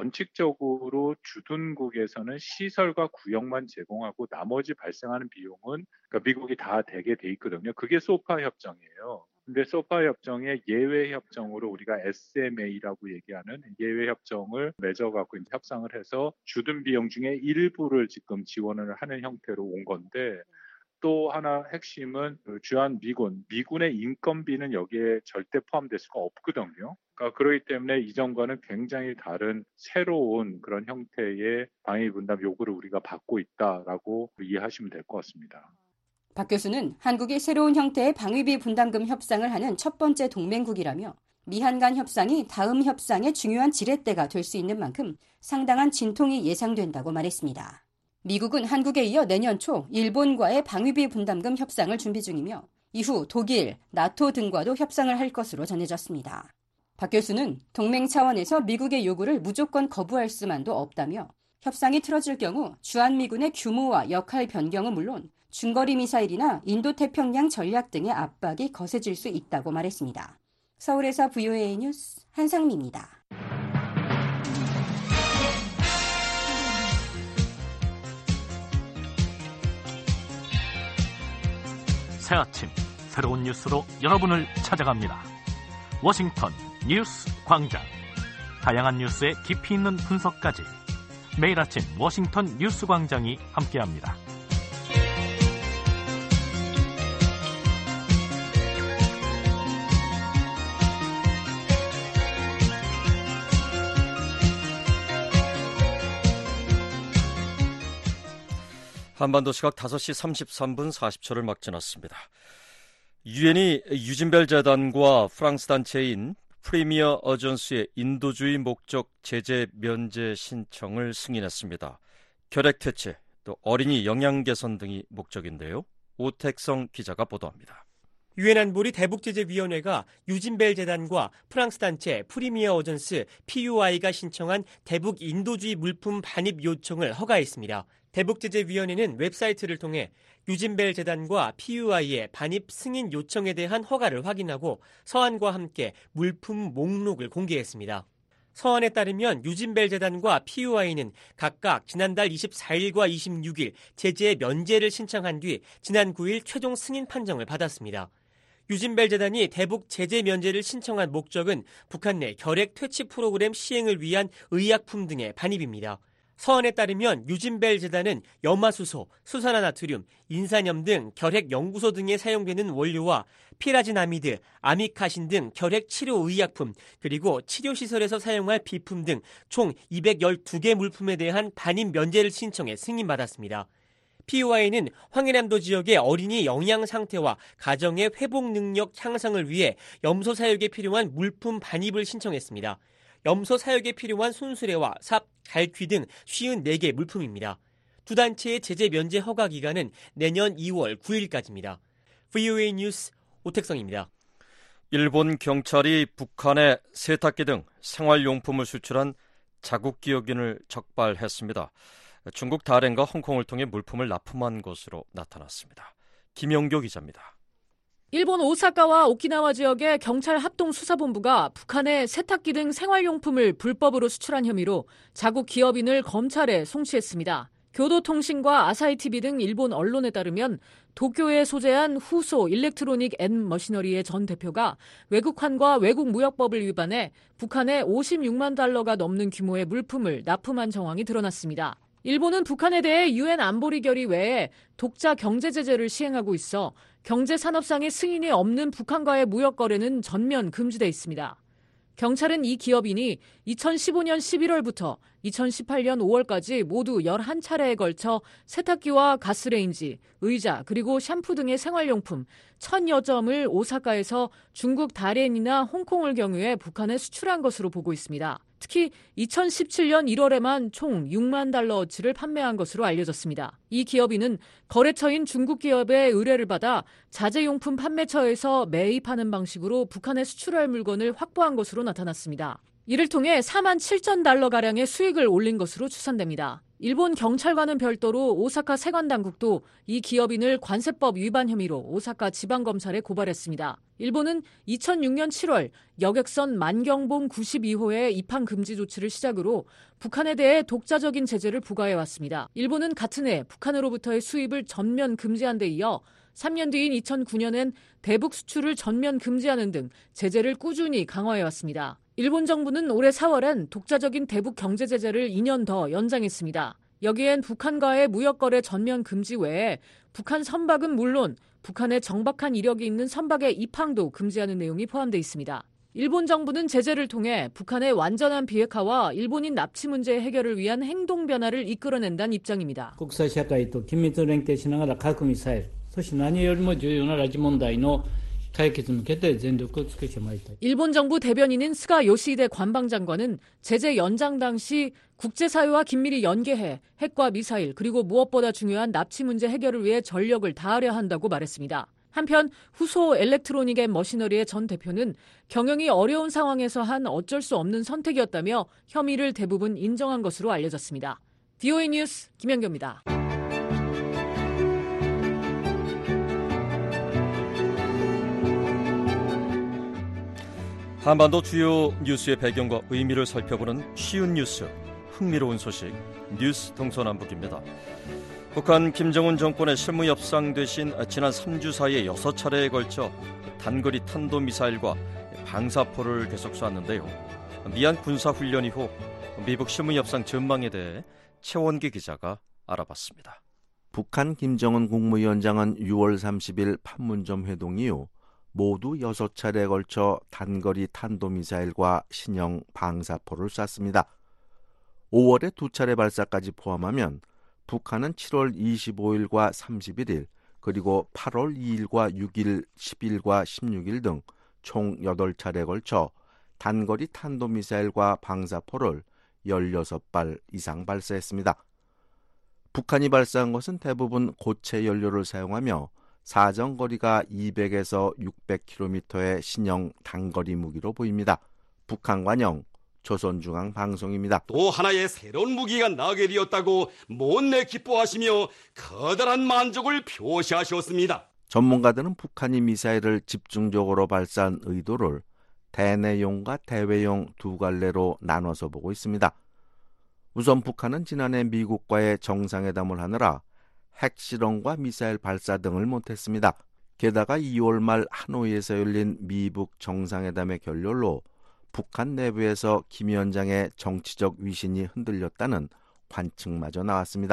원칙적으로 주둔국에서는 시설과 구역만 제공하고 나머지 발생하는 비용은 그러니까 미국이 다 대게 돼 있거든요. 그게 소파 협정이에요. 근데 소파 협정의 예외 협정으로 우리가 에스엠에이라고 얘기하는 예외 협정을 맺어갖고 이제 협상을 해서 주둔 비용 중에 일부를 지금 지원을 하는 형태로 온 건데 또 하나 핵심은 주한 미군, 미군의 인건비는 여기에 절대 포함될 수가 없거든요. 그러니까 그렇기 때문에 이전과는 굉장히 다른 새로운 그런 형태의 방위 분담 요구를 우리가 받고 있다라고 이해하시면 될 것 같습니다. 박 교수는 한국이 새로운 형태의 방위비 분담금 협상을 하는 첫 번째 동맹국이라며 미한 간 협상이 다음 협상의 중요한 지렛대가 될 수 있는 만큼 상당한 진통이 예상된다고 말했습니다. 미국은 한국에 이어 내년 초 일본과의 방위비 분담금 협상을 준비 중이며 이후 독일, 나토 등과도 협상을 할 것으로 전해졌습니다. 박 교수는 동맹 차원에서 미국의 요구를 무조건 거부할 수만도 없다며 협상이 틀어질 경우 주한미군의 규모와 역할 변경은 물론 중거리 미사일이나 인도태평양 전략 등의 압박이 거세질 수 있다고 말했습니다. 서울에서 브이오에이 뉴스 한상미입니다. 새 아침 새로운 뉴스로 여러분을 찾아갑니다. 워싱턴 뉴스 광장. 다양한 뉴스의 깊이 있는 분석까지 매일 아침 워싱턴 뉴스 광장이 함께합니다. 한반도 시각 다섯 시 삼십삼 분 사십 초를 막 지났습니다. 유엔이 유진벨 재단과 프랑스 단체인 프리미어 어전스의 인도주의 목적 제재 면제 신청을 승인했습니다. 결핵 퇴치, 또 어린이 영양 개선 등이 목적인데요. 오택성 기자가 보도합니다. 유엔 안보리 대북제재위원회가 유진벨 재단과 프랑스 단체 프리미어 어전스 피유아이가 신청한 대북 인도주의 물품 반입 요청을 허가했습니다. 대북제재위원회는 웹사이트를 통해 유진벨 재단과 피유아이의 반입 승인 요청에 대한 허가를 확인하고 서한과 함께 물품 목록을 공개했습니다. 서한에 따르면 유진벨 재단과 피유아이는 각각 지난달 이십사 일과 이십육 일 제재 면제를 신청한 뒤 지난 구 일 최종 승인 판정을 받았습니다. 유진벨 재단이 대북 제재 면제를 신청한 목적은 북한 내 결핵 퇴치 프로그램 시행을 위한 의약품 등의 반입입니다. 서한에 따르면 유진벨 재단은 염화수소, 수산화나트륨, 인산염 등 결핵 연구소 등에 사용되는 원료와 피라지나미드, 아미카신 등 결핵 치료 의약품, 그리고 치료시설에서 사용할 비품 등 총 이백십이 개 물품에 대한 반입 면제를 신청해 승인받았습니다. 피유아이는 황해남도 지역의 어린이 영양 상태와 가정의 회복 능력 향상을 위해 염소 사육에 필요한 물품 반입을 신청했습니다. 염소 사육에 필요한 손수레와 삽, 갈퀴 등 오십사 개 물품입니다. 두 단체의 제재 면제 허가 기간은 내년 이월 구일까지입니다. 브이오에이 뉴스 오택성입니다. 일본 경찰이 북한에 세탁기 등 생활용품을 수출한 자국 기업인을 적발했습니다. 중국 다롄과 홍콩을 통해 물품을 납품한 것으로 나타났습니다. 김영교 기자입니다. 일본 오사카와 오키나와 지역의 경찰 합동수사본부가 북한에 세탁기 등 생활용품을 불법으로 수출한 혐의로 자국 기업인을 검찰에 송치했습니다. 교도통신과 아사히티비 등 일본 언론에 따르면 도쿄에 소재한 후소 일렉트로닉 앤 머시너리의 전 대표가 외국환과 외국무역법을 위반해 북한에 오십육만 달러가 넘는 규모의 물품을 납품한 정황이 드러났습니다. 일본은 북한에 대해 유엔 안보리 결의 외에 독자 경제 제재를 시행하고 있어 경제산업상의 승인이 없는 북한과의 무역 거래는 전면 금지돼 있습니다. 경찰은 이 기업인이 이천십오 년 십일월부터 이천십팔 년 오월까지 모두 열한 차례에 걸쳐 세탁기와 가스레인지, 의자, 그리고 샴푸 등의 생활용품 천여 점을 오사카에서 중국 다롄이나 홍콩을 경유해 북한에 수출한 것으로 보고 있습니다. 특히 이천십칠 년 일월에만 총 육만 달러어치를 판매한 것으로 알려졌습니다. 이 기업인은 거래처인 중국 기업의 의뢰를 받아 자재용품 판매처에서 매입하는 방식으로 북한에 수출할 물건을 확보한 것으로 나타났습니다. 이를 통해 사만 칠천 달러가량의 수익을 올린 것으로 추산됩니다. 일본 경찰과는 별도로 오사카 세관당국도 이 기업인을 관세법 위반 혐의로 오사카 지방검찰에 고발했습니다. 일본은 이천육 년 칠월 여객선 만경봉 구십이 호의 입항 금지 조치를 시작으로 북한에 대해 독자적인 제재를 부과해왔습니다. 일본은 같은 해 북한으로부터의 수입을 전면 금지한 데 이어 삼 년 뒤인 이천구 년엔 대북 수출을 전면 금지하는 등 제재를 꾸준히 강화해왔습니다. 일본 정부는 올해 사월엔 독자적인 대북 경제 제재를 이 년 더 연장했습니다. 여기엔 북한과의 무역거래 전면 금지 외에 북한 선박은 물론 북한에 정박한 이력이 있는 선박의 입항도 금지하는 내용이 포함되어 있습니다. 일본 정부는 제재를 통해 북한의 완전한 비핵화와 일본인 납치 문제 해결을 위한 행동 변화를 이끌어낸다는 입장입니다. 국際社会と緊密連携しながら核ミサイル、そして何よりも重要な拉致問題の解決に向けて全力を尽くしてまいりたい。 일본 정부 대변인인 스가 요시히데 관방장관은 제재 연장 당시 국제사회와 긴밀히 연계해 핵과 미사일 그리고 무엇보다 중요한 납치 문제 해결을 위해 전력을 다하려 한다고 말했습니다. 한편 후소 일렉트로닉 앤 머시너리의 전 대표는 경영이 어려운 상황에서 한 어쩔 수 없는 선택이었다며 혐의를 대부분 인정한 것으로 알려졌습니다. 브이오에이 뉴스 김연경입니다. 한반도 주요 뉴스의 배경과 의미를 살펴보는 쉬운 뉴스, 흥미로운 소식, 뉴스 동서남북입니다. 북한 김정은 정권의 실무협상 대신 지난 삼 주 사이에 여섯 차례에 걸쳐 단거리 탄도미사일과 방사포를 계속 쐈는데요. 미얀 군사훈련 이후 미북 실무협상 전망에 대해 최원기 기자가 알아봤습니다. 북한 김정은 국무위원장은 유월 삼십일 판문점 회동 이후 모두 여섯 차례에 걸쳐 단거리 탄도미사일과 신형 방사포를 쐈습니다. 오월에 두 차례 발사까지 포함하면 북한은 칠월 이십오일과 삼십일일 그리고 팔월 이일과 육일, 십일과 십육일 등 총 여덟 차례에 걸쳐 단거리 탄도미사일과 방사포를 열여섯 발 이상 발사했습니다. 북한이 발사한 것은 대부분 고체 연료를 사용하며 사정거리가 이백에서 육백 킬로미터의 신형 단거리 무기로 보입니다. 북한 관영 조선중앙방송입니다. 또 하나의 새로운 무기가 나게 되었다고 못내 기뻐하시며 커다란 만족을 표시하셨습니다. 전문가들은 북한이 미사일을 집중적으로 발사한 의도를 대내용과 대외용 두 갈래로 나눠서 보고 있습니다. 우선 북한은 지난해 미국과의 정상회담을 하느라 핵실험과 미사일 발사 등을 못했습니다. 게다가 이월 말 하노이에서 열린 미북 정상회담의 결렬로 북한 내부에서 김 위원장의 정치적 위신이 흔들렸다는 관측마저 나왔습니다.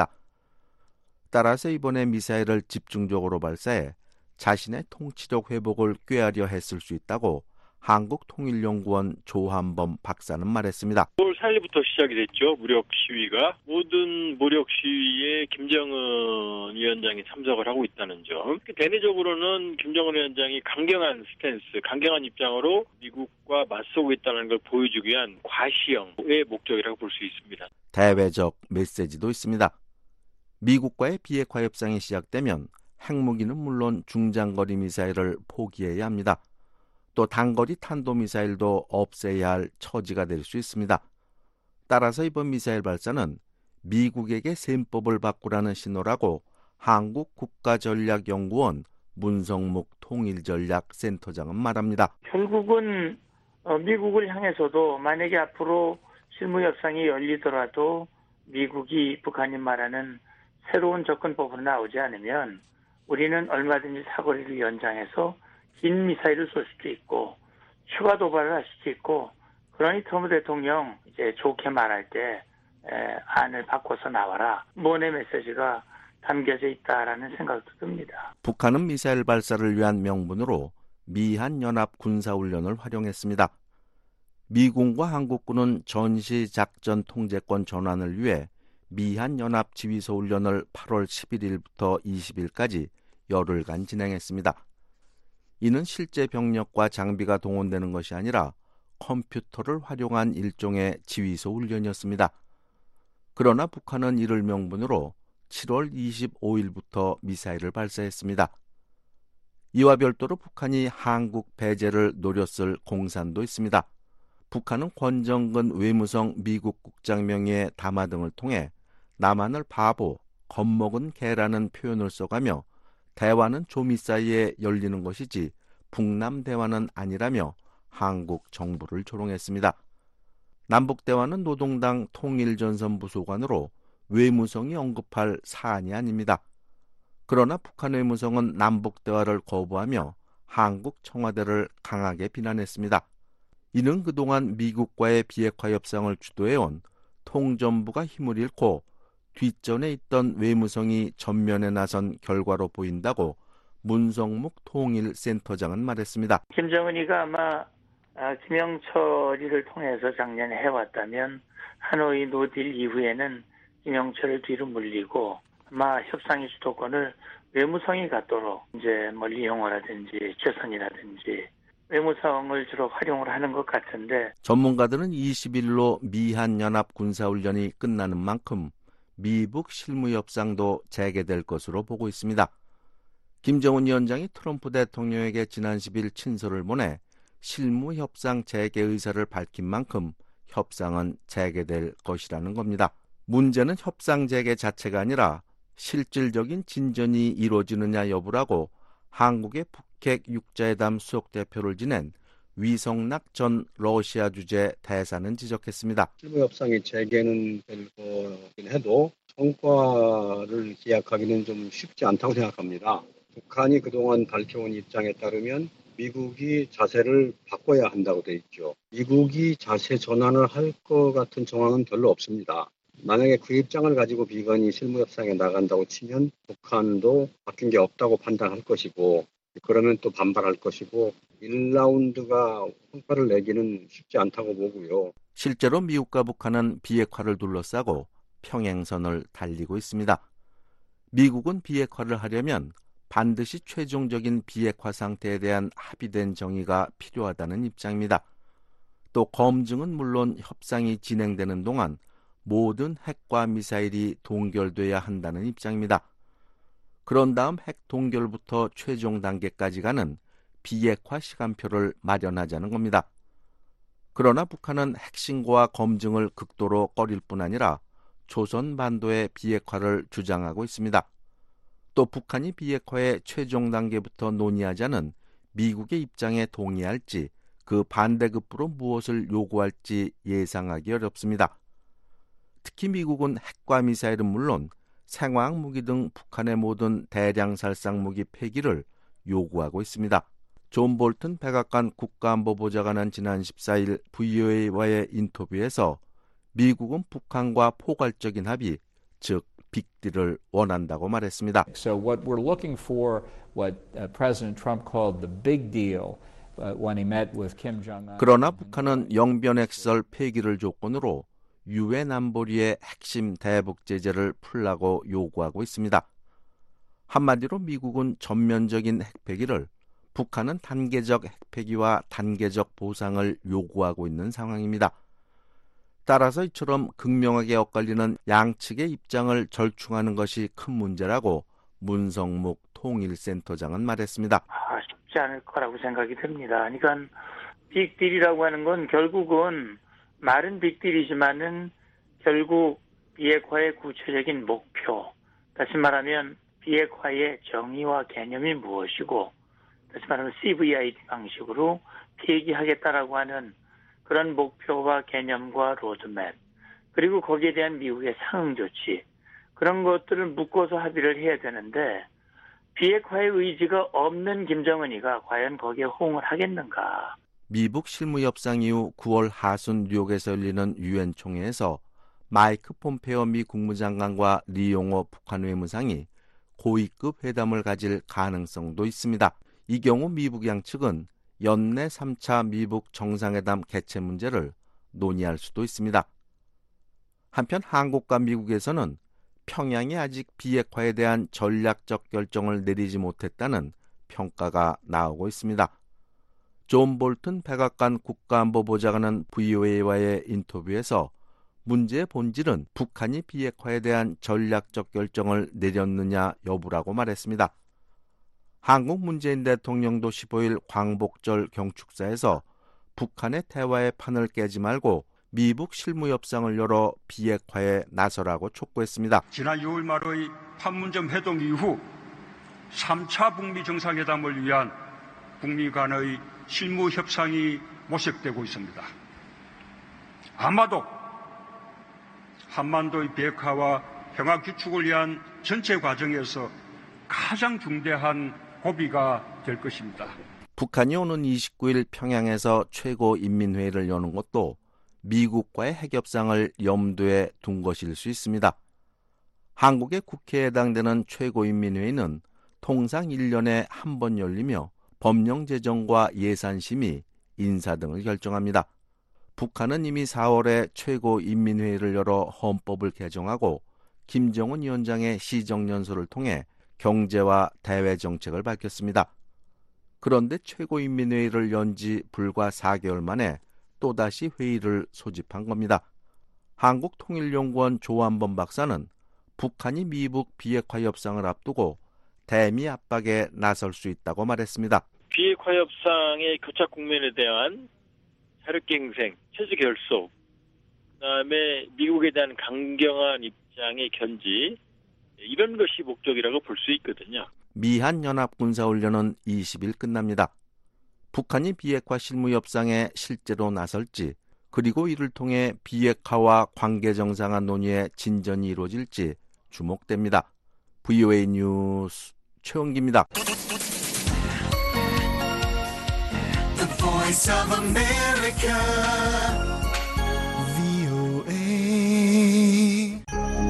따라서 이번에 미사일을 집중적으로 발사해 자신의 통치력 회복을 꾀하려 했을 수 있다고 한국통일연구원 조한범 박사는 말했습니다. 오월 사 일부터 시작이 됐죠. 무력 시위가. 모든 무력 시위에 김정은 위원장이 참석을 하고 있다는 점. 대내적으로는 김정은 위원장이 강경한 스탠스, 강경한 입장으로 미국과 맞서고 있다는 걸 보여주기 위한 과시형의 목적이라고 볼 수 있습니다. 대외적 메시지도 있습니다. 미국과의 비핵화 협상이 시작되면 핵무기는 물론 중장거리 미사일을 포기해야 합니다. 또 단거리 탄도미사일도 없애야 할 처지가 될 수 있습니다. 따라서 이번 미사일 발사는 미국에게 셈법을 바꾸라는 신호라고 한국국가전략연구원 문성묵 통일전략센터장은 말합니다. 결국은 미국을 향해서도 만약에 앞으로 실무협상이 열리더라도 미국이 북한이 말하는 새로운 접근법으로 나오지 않으면 우리는 얼마든지 사거리를 연장해서 긴 미사일을 쏠 수도 있고 추가 도발을 할 수도 있고 그러니 트럼프 대통령 이제 좋게 말할 때 에, 안을 바꿔서 나와라. 뭐내 메시지가 담겨져 있다라는 생각도 듭니다. 북한은 미사일 발사를 위한 명분으로 미한 연합 군사훈련을 활용했습니다. 미군과 한국군은 전시 작전 통제권 전환을 위해 미한 연합 지휘소 훈련을 팔월 십일일부터 이십일까지 열흘간 진행했습니다. 이는 실제 병력과 장비가 동원되는 것이 아니라 컴퓨터를 활용한 일종의 지휘소 훈련이었습니다. 그러나 북한은 이를 명분으로 칠월 이십오일부터 미사일을 발사했습니다. 이와 별도로 북한이 한국 배제를 노렸을 공산도 있습니다. 북한은 권정근 외무성 미국 국장 명의의 담화 등을 통해 남한을 바보, 겁먹은 개라는 표현을 써가며 대화는 조미 사이에 열리는 것이지 북남 대화는 아니라며 한국 정부를 조롱했습니다. 남북 대화는 노동당 통일전선부소관으로 외무성이 언급할 사안이 아닙니다. 그러나 북한 외무성은 남북 대화를 거부하며 한국 청와대를 강하게 비난했습니다. 이는 그동안 미국과의 비핵화 협상을 주도해온 통전부가 힘을 잃고 뒷전에 있던 외무성이 전면에 나선 결과로 보인다고 문성묵 통일센터장은 말했습니다. 김정은이가 아마 김영철이를 통해서 작년에 해왔다면 하노이 노딜 이후에는 김영철을 뒤로 물리고 아마 협상의 주도권을 외무성이 갖도록 이제 뭐 리용호라든지 최선이라든지 외무성을 주로 활용을 하는 것 같은데 전문가들은 이십일로 미한 연합 군사훈련이 끝나는 만큼 미북 실무협상도 재개될 것으로 보고 있습니다. 김정은 위원장이 트럼프 대통령에게 지난 십일 친서를 보내 실무협상 재개 의사를 밝힌 만큼 협상은 재개될 것이라는 겁니다. 문제는 협상 재개 자체가 아니라 실질적인 진전이 이루어지느냐 여부라고 한국의 북핵 육자회담 수석대표를 지낸 위성락 전 러시아 주재 대사는 지적했습니다. 실무협상이 재개는 될 거긴 해도 성과를 기약하기는 좀 쉽지 않다고 생각합니다. 북한이 그동안 밝혀온 입장에 따르면 미국이 자세를 바꿔야 한다고 돼 있죠. 미국이 자세 전환을 할 것 같은 정황은 별로 없습니다. 만약에 그 입장을 가지고 비건이 실무협상에 나간다고 치면 북한도 바뀐 게 없다고 판단할 것이고 그러면 또 반발할 것이고 일 라운드가 성과를 내기는 쉽지 않다고 보고요. 실제로 미국과 북한은 비핵화를 둘러싸고 평행선을 달리고 있습니다. 미국은 비핵화를 하려면 반드시 최종적인 비핵화 상태에 대한 합의된 정의가 필요하다는 입장입니다. 또 검증은 물론 협상이 진행되는 동안 모든 핵과 미사일이 동결돼야 한다는 입장입니다. 그런 다음 핵 동결부터 최종 단계까지 가는 비핵화 시간표를 마련하자는 겁니다. 그러나 북한은 핵신고와 검증을 극도로 꺼릴 뿐 아니라 조선 반도의 비핵화를 주장하고 있습니다. 또 북한이 비핵화의 최종 단계부터 논의하자는 미국의 입장에 동의할지 그 반대급부로 무엇을 요구할지 예상하기 어렵습니다. 특히 미국은 핵과 미사일은 물론 생화학 무기 등 북한의 모든 대량 살상 무기 폐기를 요구하고 있습니다. 존 볼튼 백악관 국가안보보좌관은 지난 십사일 브이오에이와의 인터뷰에서 미국은 북한과 포괄적인 합의, 즉 빅딜을 원한다고 말했습니다. So what we're looking for, what President Trump called the big deal when he met with Kim Jong-un. 그러나 북한은 영변핵설 폐기를 조건으로 유엔 안보리의 핵심 대북 제재를 풀라고 요구하고 있습니다. 한마디로 미국은 전면적인 핵폐기를, 북한은 단계적 핵폐기와 단계적 보상을 요구하고 있는 상황입니다. 따라서 이처럼 극명하게 엇갈리는 양측의 입장을 절충하는 것이 큰 문제라고 문성묵 통일센터장은 말했습니다. 아, 쉽지 않을 거라고 생각이 듭니다. 그러니까 빅딜이라고 하는 건 결국은 말은 빅딜이지만은 결국 비핵화의 구체적인 목표, 다시 말하면 비핵화의 정의와 개념이 무엇이고, 다시 말하면 씨브이아이디 방식으로 폐기하겠다라고 하는 그런 목표와 개념과 로드맵, 그리고 거기에 대한 미국의 상응 조치, 그런 것들을 묶어서 합의를 해야 되는데 비핵화의 의지가 없는 김정은이가 과연 거기에 호응을 하겠는가. 미북 실무협상 이후 구월 하순 뉴욕에서 열리는 유엔 총회에서 마이크 폼페오 미 국무장관과 리용호 북한 외무상이 고위급 회담을 가질 가능성도 있습니다. 이 경우 미북 양측은 연내 삼 차 미북 정상회담 개최 문제를 논의할 수도 있습니다. 한편 한국과 미국에서는 평양이 아직 비핵화에 대한 전략적 결정을 내리지 못했다는 평가가 나오고 있습니다. 존 볼튼 백악관 국가안보보좌관은 브이오에이와의 인터뷰에서 문제의 본질은 북한이 비핵화에 대한 전략적 결정을 내렸느냐 여부라고 말했습니다. 한국 문재인 대통령도 십오일 광복절 경축사에서 북한의 대화의 판을 깨지 말고 미북 실무협상을 열어 비핵화에 나서라고 촉구했습니다. 지난 유월 말의 판문점 회동 이후 삼 차 북미 정상회담을 위한 북미 간의 실무협상이 모색되고 있습니다. 아마도 한반도의 비핵화와 평화 구축을 위한 전체 과정에서 가장 중대한 고비가 될 것입니다. 북한이 오는 이십구일 평양에서 최고인민회의를 여는 것도 미국과의 핵협상을 염두에 둔 것일 수 있습니다. 한국의 국회에 해당되는 최고인민회의는 통상 일 년에 한 번 열리며 법령제정과 예산심의, 인사 등을 결정합니다. 북한은 이미 사월에 최고인민회의를 열어 헌법을 개정하고 김정은 위원장의 시정연설을 통해 경제와 대외 정책을 밝혔습니다. 그런데 최고인민회의를 연 지 불과 사 개월 만에 또다시 회의를 소집한 겁니다. 한국통일연구원 조한범 박사는 북한이 미북 비핵화 협상을 앞두고 대미 압박에 나설 수 있다고 말했습니다. 비핵화 협상의 교착 국면에 대한 사력갱생, 체제 결속, 그다음에 미국에 대한 강경한 입장의 견지, 이런 것이 목적이라고 볼 수 있거든요. 미한 연합군사훈련은 이십일 끝납니다. 북한이 비핵화 실무협상에 실제로 나설지, 그리고 이를 통해 비핵화와 관계 정상화 논의의 진전이 이루어질지 주목됩니다. 브이오에이 뉴스 최원기입니다. The Voice of America, 브이오에이.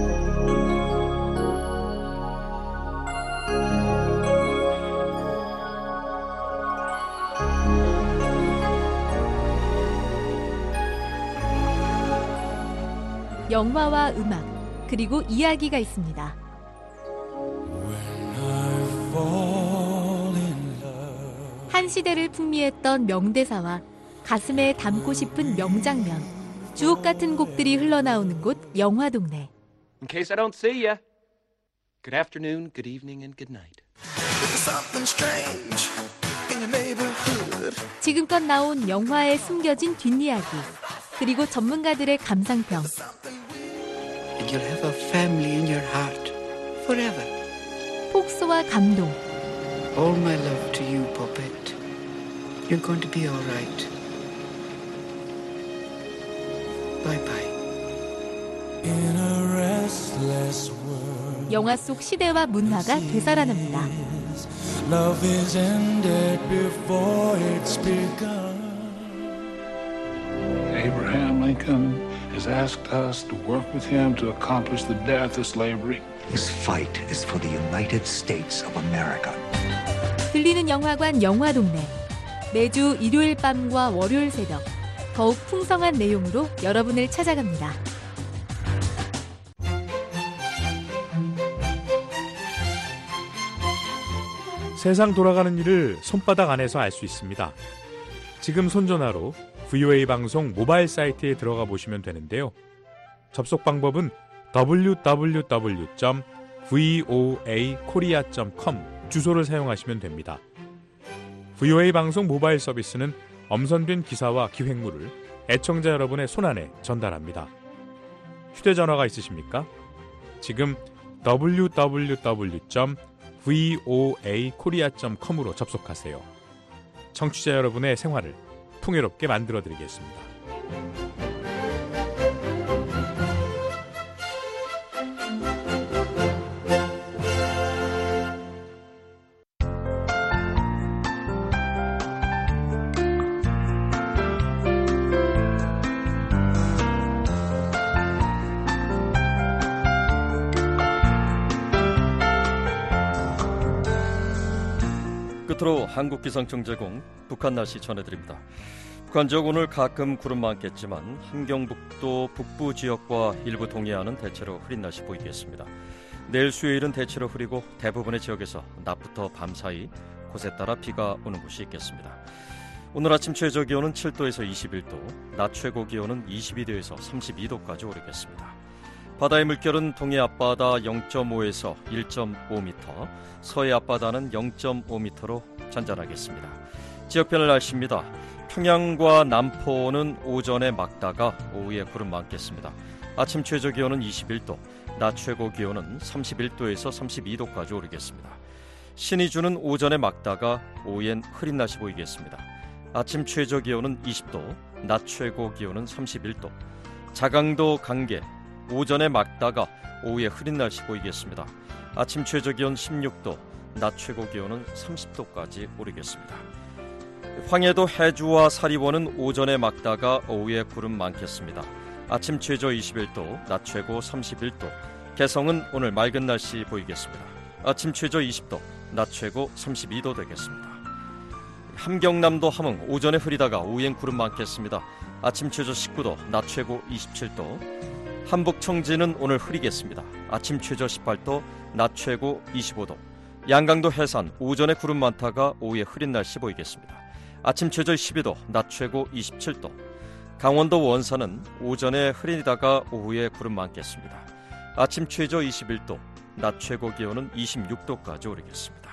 영화와 음악, 그리고 이야기가 있습니다. 한 시대를 풍미했던 명대사와 가슴에 담고 싶은 명장면, 주옥 같은 곡들이 흘러나오는 곳 영화동네. In case I don't see ya. Good afternoon, good evening, and good night. 지금껏 나온 영화에 숨겨진 뒷이야기, 그리고 전문가들의 감상평. And you'll have a family in your heart forever. 폭소와 감동. All my love to you, Puppet. You're going to be all right. Bye bye. In a restless world. 영화 속 시대와 문화가 되살아납니다. Love is ended before it's begun. Abraham Lincoln has asked us to work with him to accomplish the death of slavery. This fight is for the United States of America. 들리는 영화관 영화동네. 매주 일요일 밤과 월요일 새벽 더욱 풍성한 내용으로 여러분을 찾아갑니다. 세상 돌아가는 일을 손바닥 안에서 알 수 있습니다. 지금 손전화로 브이오에이 방송 모바일 사이트에 들어가 보시면 되는데요. 접속 방법은 더블유 더블유 더블유 점 브이오에이 코리아 점 컴 주소를 사용하시면 됩니다. 브이오에이 방송 모바일 서비스는 엄선된 기사와 기획물을 애청자 여러분의 손안에 전달합니다. 휴대전화가 있으십니까? 지금 더블유 더블유 더블유 점 브이오에이 코리아 점 컴으로 접속하세요. 청취자 여러분의 생활을 풍요롭게 만들어드리겠습니다. 끝으로 한국기상청 제공 북한 날씨 전해드립니다. 북한 지역 오늘 가끔 구름 많겠지만 함경북도 북부 지역과 일부 동해안은 대체로 흐린 날씨 보이겠습니다. 내일 수요일은 대체로 흐리고 대부분의 지역에서 낮부터 밤 사이 곳에 따라 비가 오는 곳이 있겠습니다. 오늘 아침 최저 기온은 칠 도에서 이십일 도, 낮 최고 기온은 이십이 도에서 삼십이 도까지 오르겠습니다. 바다의 물결은 동해 앞바다 영 점 오에서 일 점 오 미터, 서해 앞바다는 영 점 오 미터로 잔잔하겠습니다. 지역별 날씨입니다. 평양과 남포는 오전에 맑다가 오후에 구름 많겠습니다. 아침 최저 기온은 이십일 도, 낮 최고 기온은 삼십일 도에서 삼십이 도까지 오르겠습니다. 신의주는 오전에 맑다가 오후엔 흐린 날씨 보이겠습니다. 아침 최저 기온은 이십 도, 낮 최고 기온은 삼십일 도. 자강도 강계 오전에 맑다가 오후에 흐린 날씨 보이겠습니다. 아침 최저 기온 십육 도, 낮 최고 기온은 삼십 도까지 오르겠습니다. 황해도 해주와 사리원은 오전에 맑다가 오후에 구름 많겠습니다. 아침 최저 이십일 도, 낮 최고 삼십일 도. 개성은 오늘 맑은 날씨 보이겠습니다. 아침 최저 이십 도, 낮 최고 삼십이 도 되겠습니다. 함경남도 함흥 오전에 흐리다가 오후엔 구름 많겠습니다. 아침 최저 십구 도, 낮 최고 이십칠 도. 한북 청진은 오늘 흐리겠습니다. 아침 최저 십팔 도, 낮 최고 이십오 도. 양강도 해산 오전에 구름 많다가 오후에 흐린 날씨 보이겠습니다. 아침 최저 십이 도, 낮 최고 이십칠 도. 강원도 원산은 오전에 흐리다가 오후에 구름 많겠습니다. 아침 최저 이십일 도, 낮 최고 기온은 이십육 도까지 오르겠습니다.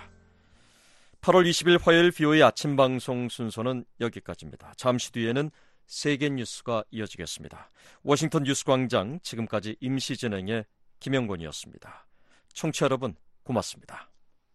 팔월 이십일 화요일 브이오에이 아침 방송 순서는 여기까지입니다. 잠시 뒤에는 세계 뉴스가 이어지겠습니다. 워싱턴 뉴스광장 지금까지 임시 진행의 김영권이었습니다. 청취자 여러분 고맙습니다.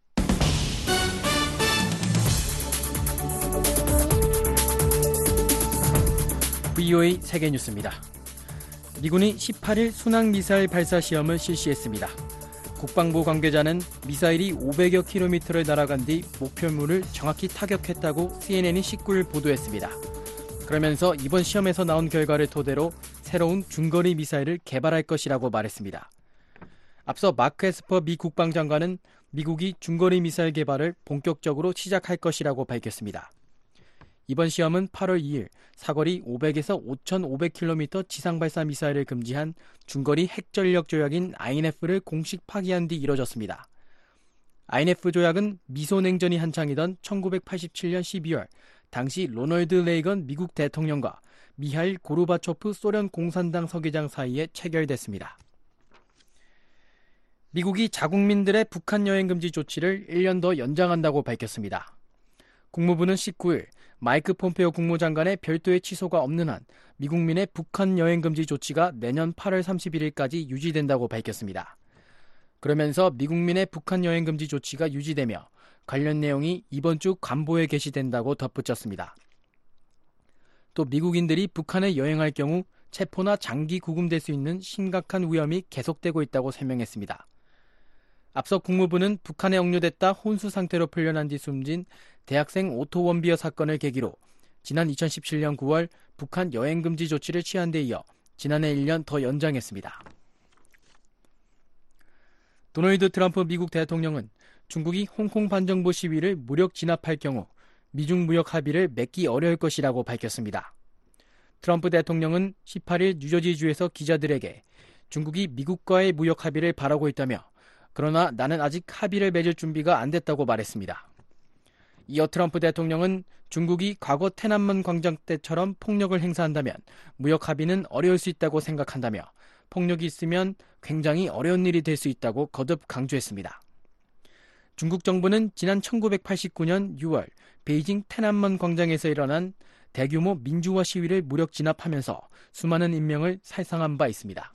브이오에이 세계 뉴스입니다. 미군이 십팔 일 순항미사일 발사 시험을 실시했습니다. 국방부 관계자는 미사일이 오백여 킬로미터를 날아간 뒤 목표물을 정확히 타격했다고 씨엔엔이 십구 일 보도했습니다. 그러면서 이번 시험에서 나온 결과를 토대로 새로운 중거리 미사일을 개발할 것이라고 말했습니다. 앞서 마크 에스퍼 미 국방장관은 미국이 중거리 미사일 개발을 본격적으로 시작할 것이라고 밝혔습니다. 이번 시험은 팔월 이일 사거리 오백에서 오천오백 킬로미터 지상발사 미사일을 금지한 중거리 핵전력 조약인 아이엔에프를 공식 파기한 뒤 이뤄졌습니다. 아이엔에프 조약은 미소냉전이 한창이던 천구백팔십칠 년 십이월 당시 로널드 레이건 미국 대통령과 미하일 고르바초프 소련 공산당 서기장 사이에 체결됐습니다. 미국이 자국민들의 북한 여행 금지 조치를 일 년 더 연장한다고 밝혔습니다. 국무부는 십구 일 마이크 폼페오 국무장관의 별도의 취소가 없는 한 미국민의 북한 여행 금지 조치가 내년 팔월 삼십일일까지 유지된다고 밝혔습니다. 그러면서 미국민의 북한 여행 금지 조치가 유지되며 관련 내용이 이번 주 관보에 게시된다고 덧붙였습니다. 또 미국인들이 북한에 여행할 경우 체포나 장기 구금될 수 있는 심각한 위험이 계속되고 있다고 설명했습니다. 앞서 국무부는 북한에 억류됐다 혼수 상태로 풀려난 뒤 숨진 대학생 오토 원비어 사건을 계기로 지난 이천십칠 년 구월 북한 여행금지 조치를 취한 데 이어 지난해 일 년 더 연장했습니다. 도널드 트럼프 미국 대통령은 중국이 홍콩 반정부 시위를 무력 진압할 경우 미중 무역 합의를 맺기 어려울 것이라고 밝혔습니다. 트럼프 대통령은 십팔 일 뉴저지주에서 기자들에게 중국이 미국과의 무역 합의를 바라고 있다며 그러나 나는 아직 합의를 맺을 준비가 안 됐다고 말했습니다. 이어 트럼프 대통령은 중국이 과거天安문 광장 때처럼 폭력을 행사한다면 무역 합의는 어려울 수 있다고 생각한다며 폭력이 있으면 굉장히 어려운 일이 될 수 있다고 거듭 강조했습니다. 중국 정부는 지난 천구백팔십구 년 유월 베이징天安문 광장에서 일어난 대규모 민주화 시위를 무력 진압하면서 수많은 인명을 살상한 바 있습니다.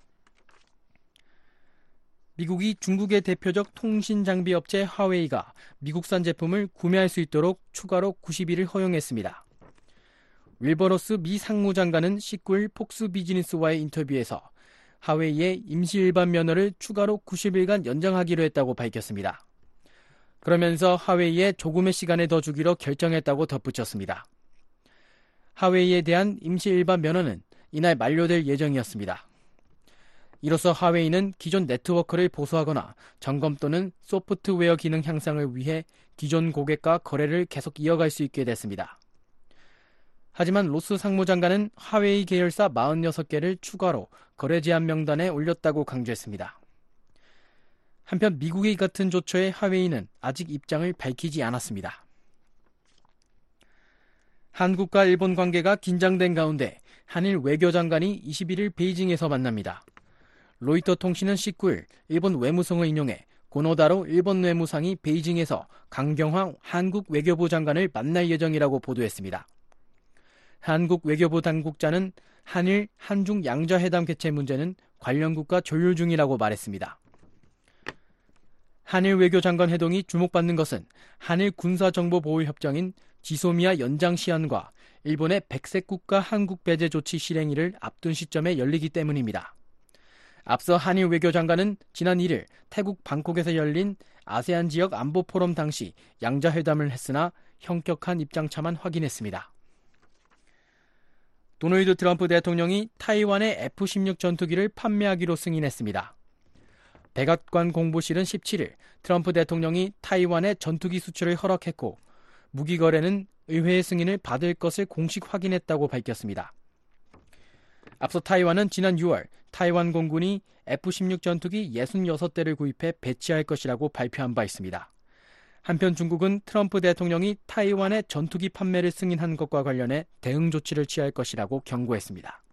미국이 중국의 대표적 통신 장비 업체 화웨이가 미국산 제품을 구매할 수 있도록 추가로 구십 일을 허용했습니다. 윌버로스 미 상무장관은 십구 일 폭스 비즈니스와의 인터뷰에서 화웨이의 임시 일반 면허를 추가로 구십 일간 연장하기로 했다고 밝혔습니다. 그러면서 화웨이에 조금의 시간을 더 주기로 결정했다고 덧붙였습니다. 화웨이에 대한 임시 일반 면허는 이날 만료될 예정이었습니다. 이로써 화웨이는 기존 네트워크를 보수하거나 점검 또는 소프트웨어 기능 향상을 위해 기존 고객과 거래를 계속 이어갈 수 있게 됐습니다. 하지만 로스 상무장관은 화웨이 계열사 사십육 개를 추가로 거래 제한 명단에 올렸다고 강조했습니다. 한편 미국의 같은 조처에 화웨이는 아직 입장을 밝히지 않았습니다. 한국과 일본 관계가 긴장된 가운데 한일 외교장관이 이십일 일 베이징에서 만납니다. 로이터 통신은 십구 일 일본 외무성을 인용해 고노다로 일본 외무상이 베이징에서 강경화 한국 외교부 장관을 만날 예정이라고 보도했습니다. 한국 외교부 당국자는 한일, 한중 양자회담 개최 문제는 관련국과 조율 중이라고 말했습니다. 한일 외교장관 회동이 주목받는 것은 한일 군사정보보호협정인 지소미아 연장 시한과 일본의 백색 국가 한국 배제 조치 실행일을 앞둔 시점에 열리기 때문입니다. 앞서 한일 외교장관은 지난 일 일 태국 방콕에서 열린 아세안 지역 안보 포럼 당시 양자회담을 했으나 현격한 입장차만 확인했습니다. 도널드 트럼프 대통령이 타이완의 에프 십육 전투기를 판매하기로 승인했습니다. 백악관 공보실은 십칠 일 트럼프 대통령이 타이완의 전투기 수출을 허락했고 무기 거래는 의회의 승인을 받을 것을 공식 확인했다고 밝혔습니다. 앞서 타이완은 지난 유월 타이완 공군이 에프 십육 전투기 육십육 대를 구입해 배치할 것이라고 발표한 바 있습니다. 한편 중국은 트럼프 대통령이 타이완의 전투기 판매를 승인한 것과 관련해 대응 조치를 취할 것이라고 경고했습니다.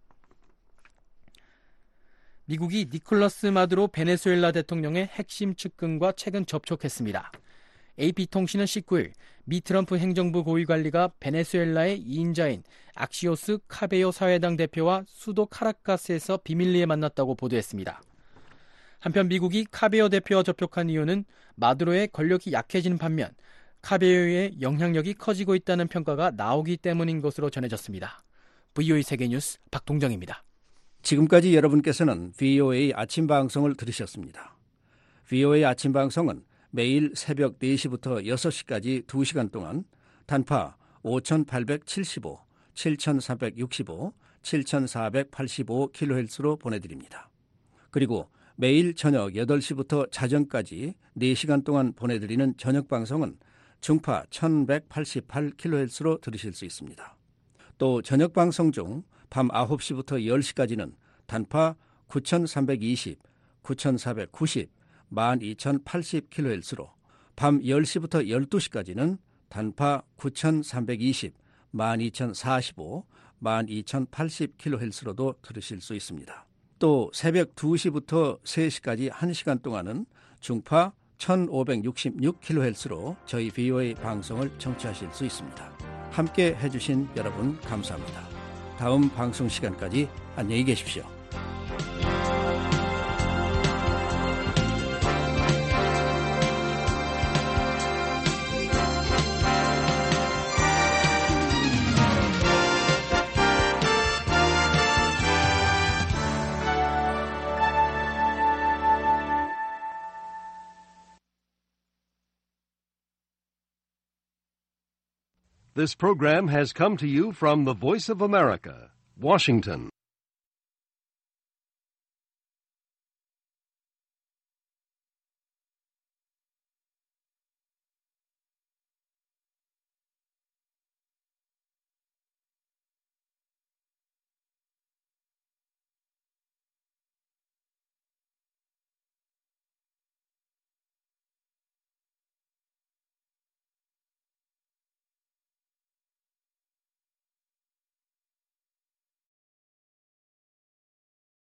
미국이 니콜라스 마두로 베네수엘라 대통령의 핵심 측근과 최근 접촉했습니다. 에이피통신은 십구 일 미 트럼프 행정부 고위관리가 베네수엘라의 이인자인 악시오스 카베요 사회당 대표와 수도 카라카스에서 비밀리에 만났다고 보도했습니다. 한편 미국이 카베요 대표와 접촉한 이유는 마두로의 권력이 약해지는 반면 카베요의 영향력이 커지고 있다는 평가가 나오기 때문인 것으로 전해졌습니다. 브이오에이 세계뉴스 박동정입니다. 지금까지 여러분께서는 브이오에이 아침 방송을 들으셨습니다. 브이오에이 아침 방송은 매일 새벽 네 시부터 여섯 시까지 두 시간 동안 단파 오천팔백칠십오, 칠천삼백육십오, 칠천사백팔십오 킬로헤르츠로 보내드립니다. 그리고 매일 저녁 여덟 시부터 자정까지 네 시간 동안 보내드리는 저녁 방송은 중파 천백팔십팔 킬로헤르츠로 들으실 수 있습니다. 또 저녁 방송 중 밤 아홉 시부터 열 시까지는 단파 구천삼백이십, 구천사백구십, 만 이천팔십 킬로헤르츠로 밤 열 시부터 열두 시까지는 단파 구천삼백이십, 만 이천사십오, 만 이천팔십 킬로헤르츠로도 들으실 수 있습니다. 또 새벽 두 시부터 세 시까지 한 시간 동안은 중파 천오백육십육 킬로헤르츠로 저희 브이오에이 방송을 청취하실 수 있습니다. 함께 해주신 여러분 감사합니다. 다음 방송 시간까지 안녕히 계십시오. This program has come to you from the Voice of America, Washington.